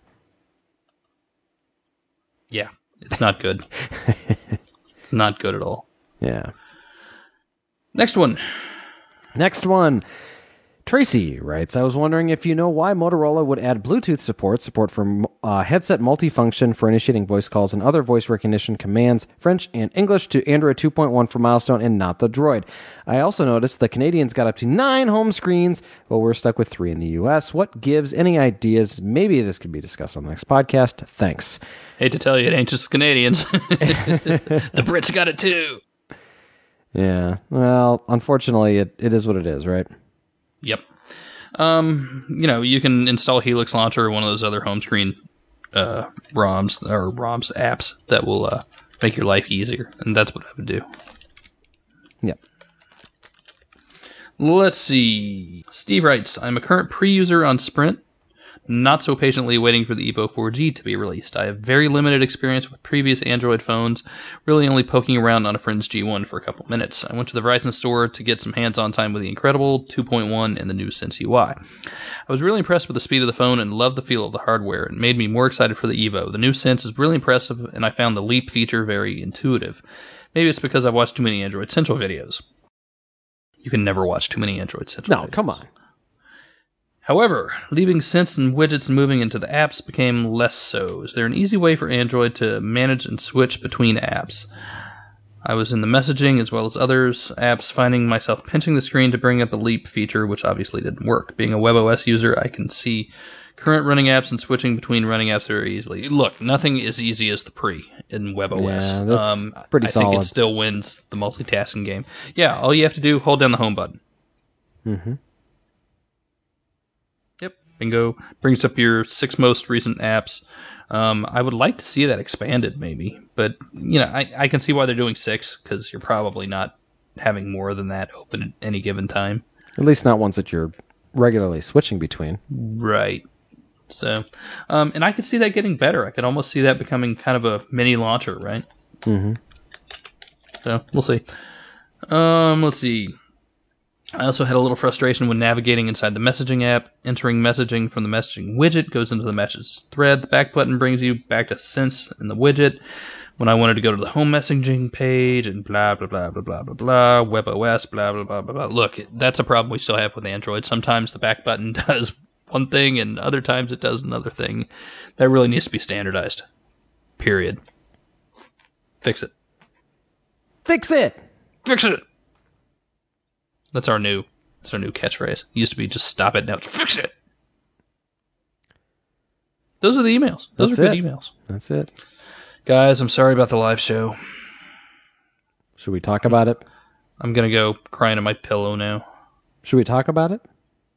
Yeah, it's not good. Not good at all. Yeah. Next one. Next one. Tracy writes, I was wondering if you know why Motorola would add Bluetooth support, support for uh, headset multifunction for initiating voice calls and other voice recognition commands, French and English, to Android two point one for Milestone and not the Droid. I also noticed the Canadians got up to nine home screens, while we're stuck with three in the U S. What gives? Any ideas? Maybe this could be discussed on the next podcast. Thanks. Hate to tell you, it ain't just Canadians. The Brits got it too. Yeah. Well, unfortunately, it, it is what it is, right? Yep. Um, you know, you can install Helix Launcher or one of those other home screen uh, ROMs or ROMs apps that will uh, make your life easier, and that's what I would do. Yep. Let's see. Steve writes, I'm a current pre-user on Sprint, not so patiently waiting for the Evo four G to be released. I have very limited experience with previous Android phones, really only poking around on a friend's G one for a couple minutes. I went to the Verizon store to get some hands-on time with the Incredible two point one and the new Sense U I. I was really impressed with the speed of the phone and loved the feel of the hardware. It made me more excited for the Evo. The new Sense is really impressive, and I found the Leap feature very intuitive. Maybe it's because I've watched too many Android Central videos. You can never watch too many Android Central No, videos. come on. However, leaving Sense and widgets and moving into the apps became less so. Is there an easy way for Android to manage and switch between apps? I was in the messaging as well as others apps, finding myself pinching the screen to bring up the Leap feature, which obviously didn't work. Being a WebOS user, I can see current running apps and switching between running apps very easily. Look, nothing is easy as the pre in WebOS. Yeah, that's um, pretty I solid. think it still wins the multitasking game. Yeah, all you have to do, hold down the home button. Mm-hmm. Bingo. Brings up your six most recent apps. Um, I would like to see that expanded, maybe. But, you know, I, I can see why they're doing six, because you're probably not having more than that open at any given time. At least not ones that you're regularly switching between. Right. So, um, and I could see that getting better. I could almost see that becoming kind of a mini launcher, right? Mm-hmm. So, we'll see. Um, let's see. I also had a little frustration when navigating inside the messaging app. Entering messaging from the messaging widget goes into the message thread. The back button brings you back to Sense in the widget. When I wanted to go to the home messaging page and blah, blah, blah, blah, blah, blah, blah, WebOS, blah, blah, blah, blah, blah. Look, that's a problem we still have with Android. Sometimes the back button does one thing and other times it does another thing. That really needs to be standardized. Period. Fix it. Fix it! Fix it! That's our new that's our new catchphrase. It used to be just stop it, now it's fix it. Those are the emails. Those That's are good it. emails. That's it. Guys, I'm sorry about the live show. Should we talk about it? I'm gonna go crying on my pillow now. Should we talk about it?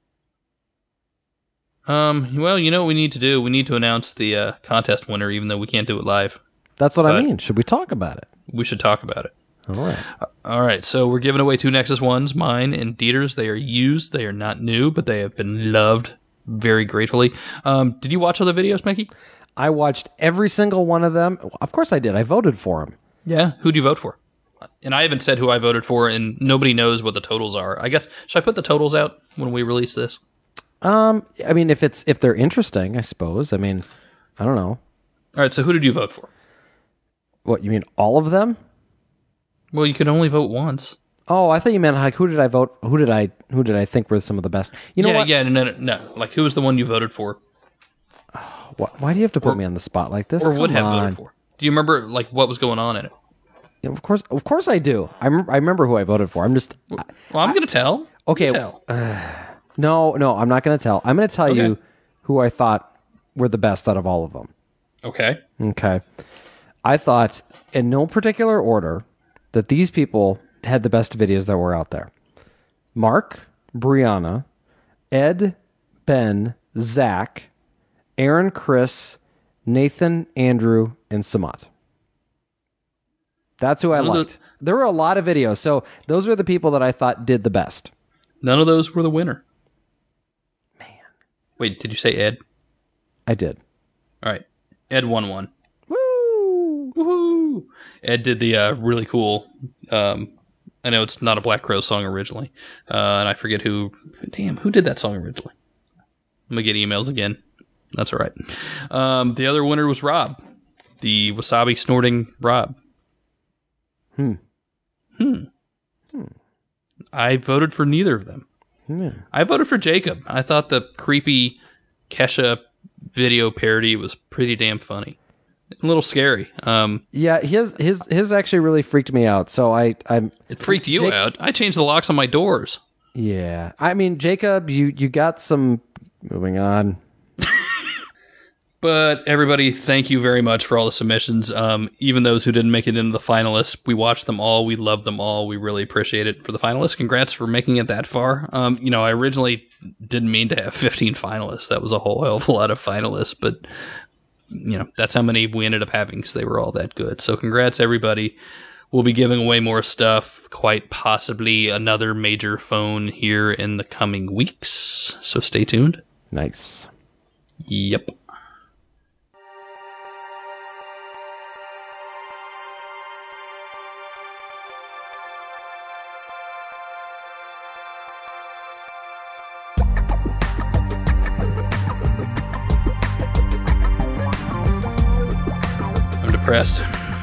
Um, well, you know what we need to do? We need to announce the uh, contest winner, even though we can't do it live. That's what I But- mean. Should we talk about it? We should talk about it. All right. All right, so we're giving away two Nexus Ones, mine and Dieter's. They are used. They are not new, but they have been loved very gratefully. Um, did you watch all the videos, Mikey? I watched every single one of them. Of course I did. I voted for him. Yeah. Who'd you vote for? And I haven't said who I voted for, and nobody knows what the totals are. I guess, should I put the totals out when we release this? Um, I mean, if it's if they're interesting, I suppose. I mean, I don't know. All right, so who did you vote for? What, you mean all of them? Well, you could only vote once. Oh, I thought you meant like who did I vote? Who did I who did I think were some of the best? You know yeah, what? yeah, no, no, no. Like, who was the one you voted for? Why, why do you have to put Or- me on the spot like this? Or would Come have on. voted for? Do you remember, like, what was going on in it? Yeah, of course, of course I do. I, rem- I remember who I voted for. I'm just Well, I'm going to tell. okay. You tell. no, no. I'm not going to tell. I'm going to tell Okay. you who I thought were the best out of all of them. Okay. Okay. I thought, in no particular order, that these people had the best videos that were out there. Mark, Brianna, Ed, Ben, Zach, Aaron, Chris, Nathan, Andrew, and Samat. That's who I None of liked. the- There were a lot of videos, so those were the people that I thought did the best. None of those were the winner. Man. Wait, did you say Ed? I did. All right. Ed won one. Woo! Woohoo! Ed did the uh, really cool. Um, I know it's not a Black Crow song originally, uh, and I forget who. Damn, who did that song originally? I'm gonna get emails again. That's all right. Um, the other winner was Rob, the wasabi snorting Rob. Hmm. Hmm. I voted for neither of them. Yeah. I voted for Jacob. I thought the creepy Kesha video parody was pretty damn funny. A little scary. Um, Yeah, his his his actually really freaked me out. So I I'm it freaked you Jake- out. I changed the locks on my doors. yeah. I mean, Jacob, you you got some. Moving on. But everybody, thank you very much for all the submissions. Um, even those who didn't make it into the finalists, we watched them all. We loved them all. We really appreciate it. For the finalists, congrats for making it that far. Um, you know, I originally didn't mean to have fifteen finalists. That was a whole hell of a lot of finalists, but you know, that's how many we ended up having because they were all that good. So congrats, everybody. we'll be giving away more stuff, quite possibly another major phone here in the coming weeks. So stay tuned. Nice. Yep. I'm depressed.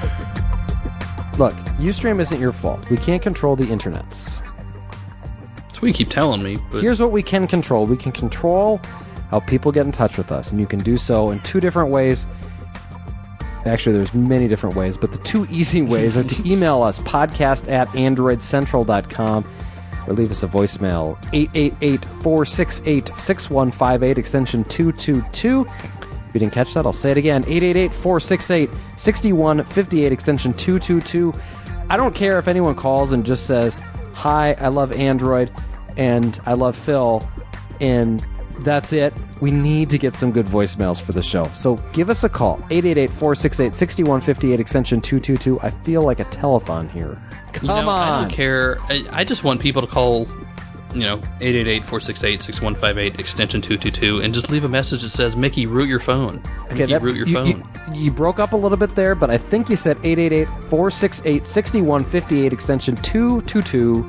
Look, Ustream isn't your fault. We can't control the internets. That's what you keep telling me. But Here's what we can control. We can control how people get in touch with us, and you can do so in two different ways. Actually, there's many different ways, but the two easy ways are to email us, podcast at android central dot com, or leave us a voicemail, eight eight eight, four six eight, six one five eight, extension two two two. If you didn't catch that, I'll say it again, eight eight eight, four six eight, six one five eight, extension two two two. I don't care if anyone calls and just says, hi, I love Android, and I love Phil, and that's it. We need to get some good voicemails for the show. So give us a call, eight eight eight, four six eight, six one five eight, extension two two two. I feel like a telethon here. Come you know, on. I don't care. I, I just want people to call, you know, eight eight eight, four six eight, six one five eight, extension two two two, and just leave a message that says, Mickey, root your phone. Okay, Mickey, that, root your you, phone. You, you broke up a little bit there, but I think you said eight eight eight, four six eight, six one five eight, extension two two two,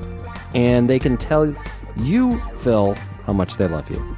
and they can tell you, Phil, how much they love you.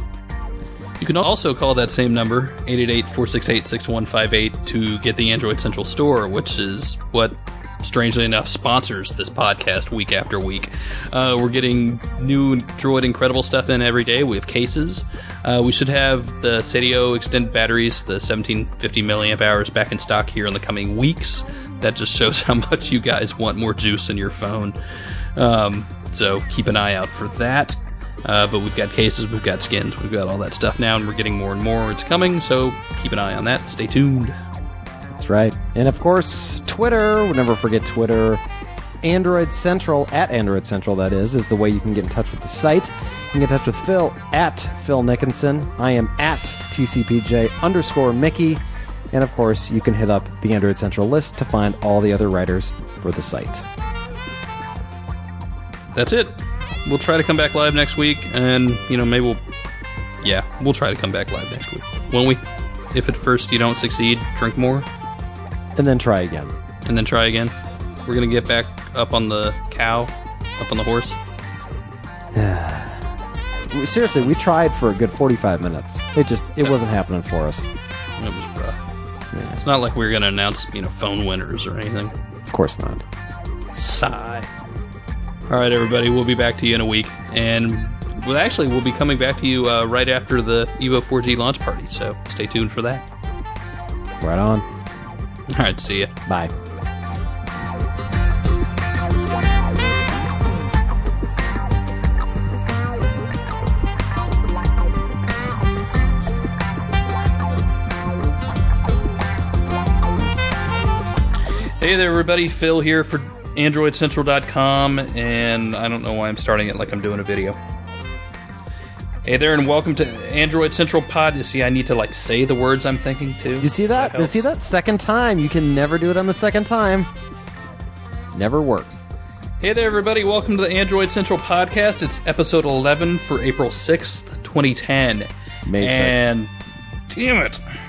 You can also call that same number, eight eight eight, four six eight, six one five eight, to get the Android Central store, which is what, strangely enough, sponsors this podcast week after week. Uh, we're getting new Droid Incredible stuff in every day. We have cases. Uh, we should have the Sadio extended batteries, the seventeen fifty milliamp hours, back in stock here in the coming weeks. That just shows how much you guys want more juice in your phone. Um, so keep an eye out for that. Uh, but we've got cases, we've got skins, we've got all that stuff now, and we're getting more and more. It's coming, so keep an eye on that. Stay tuned. That's right. And of course, Twitter. We'll never forget Twitter. Android Central, at Android Central, that is, is the way you can get in touch with the site. You can get in touch with Phil at Phil Nickinson. I am at T C P J underscore Mickey. And of course, you can hit up the Android Central list to find all the other writers for the site. That's it. We'll try to come back live next week, and, you know, maybe we'll... Yeah, we'll try to come back live next week. Won't we? If at first you don't succeed, drink more. And then try again. And then try again. We're going to get back up on the cow, up on the horse. Seriously, we tried for a good forty-five minutes. It just, it wasn't happening for us. It was rough. Yeah. It's not like we were going to announce, you know, phone winners or anything. Of course not. Sigh. All right, everybody, we'll be back to you in a week. And, well, actually, we'll be coming back to you uh, right after the Evo four G launch party, so stay tuned for that. Right on. All right, see ya. Bye. Hey there, everybody. Phil here for Android Central dot com, and I don't know why I'm starting it like I'm doing a video. Hey there, and welcome to Android Central Pod. You see, I need to, like, say the words I'm thinking, too. You see that? that you see that? Second time. You can never do it on the second time. Never works. Hey there, everybody. Welcome to the Android Central Podcast. It's episode eleven for April sixth, twenty ten. May sixth. And, damn it.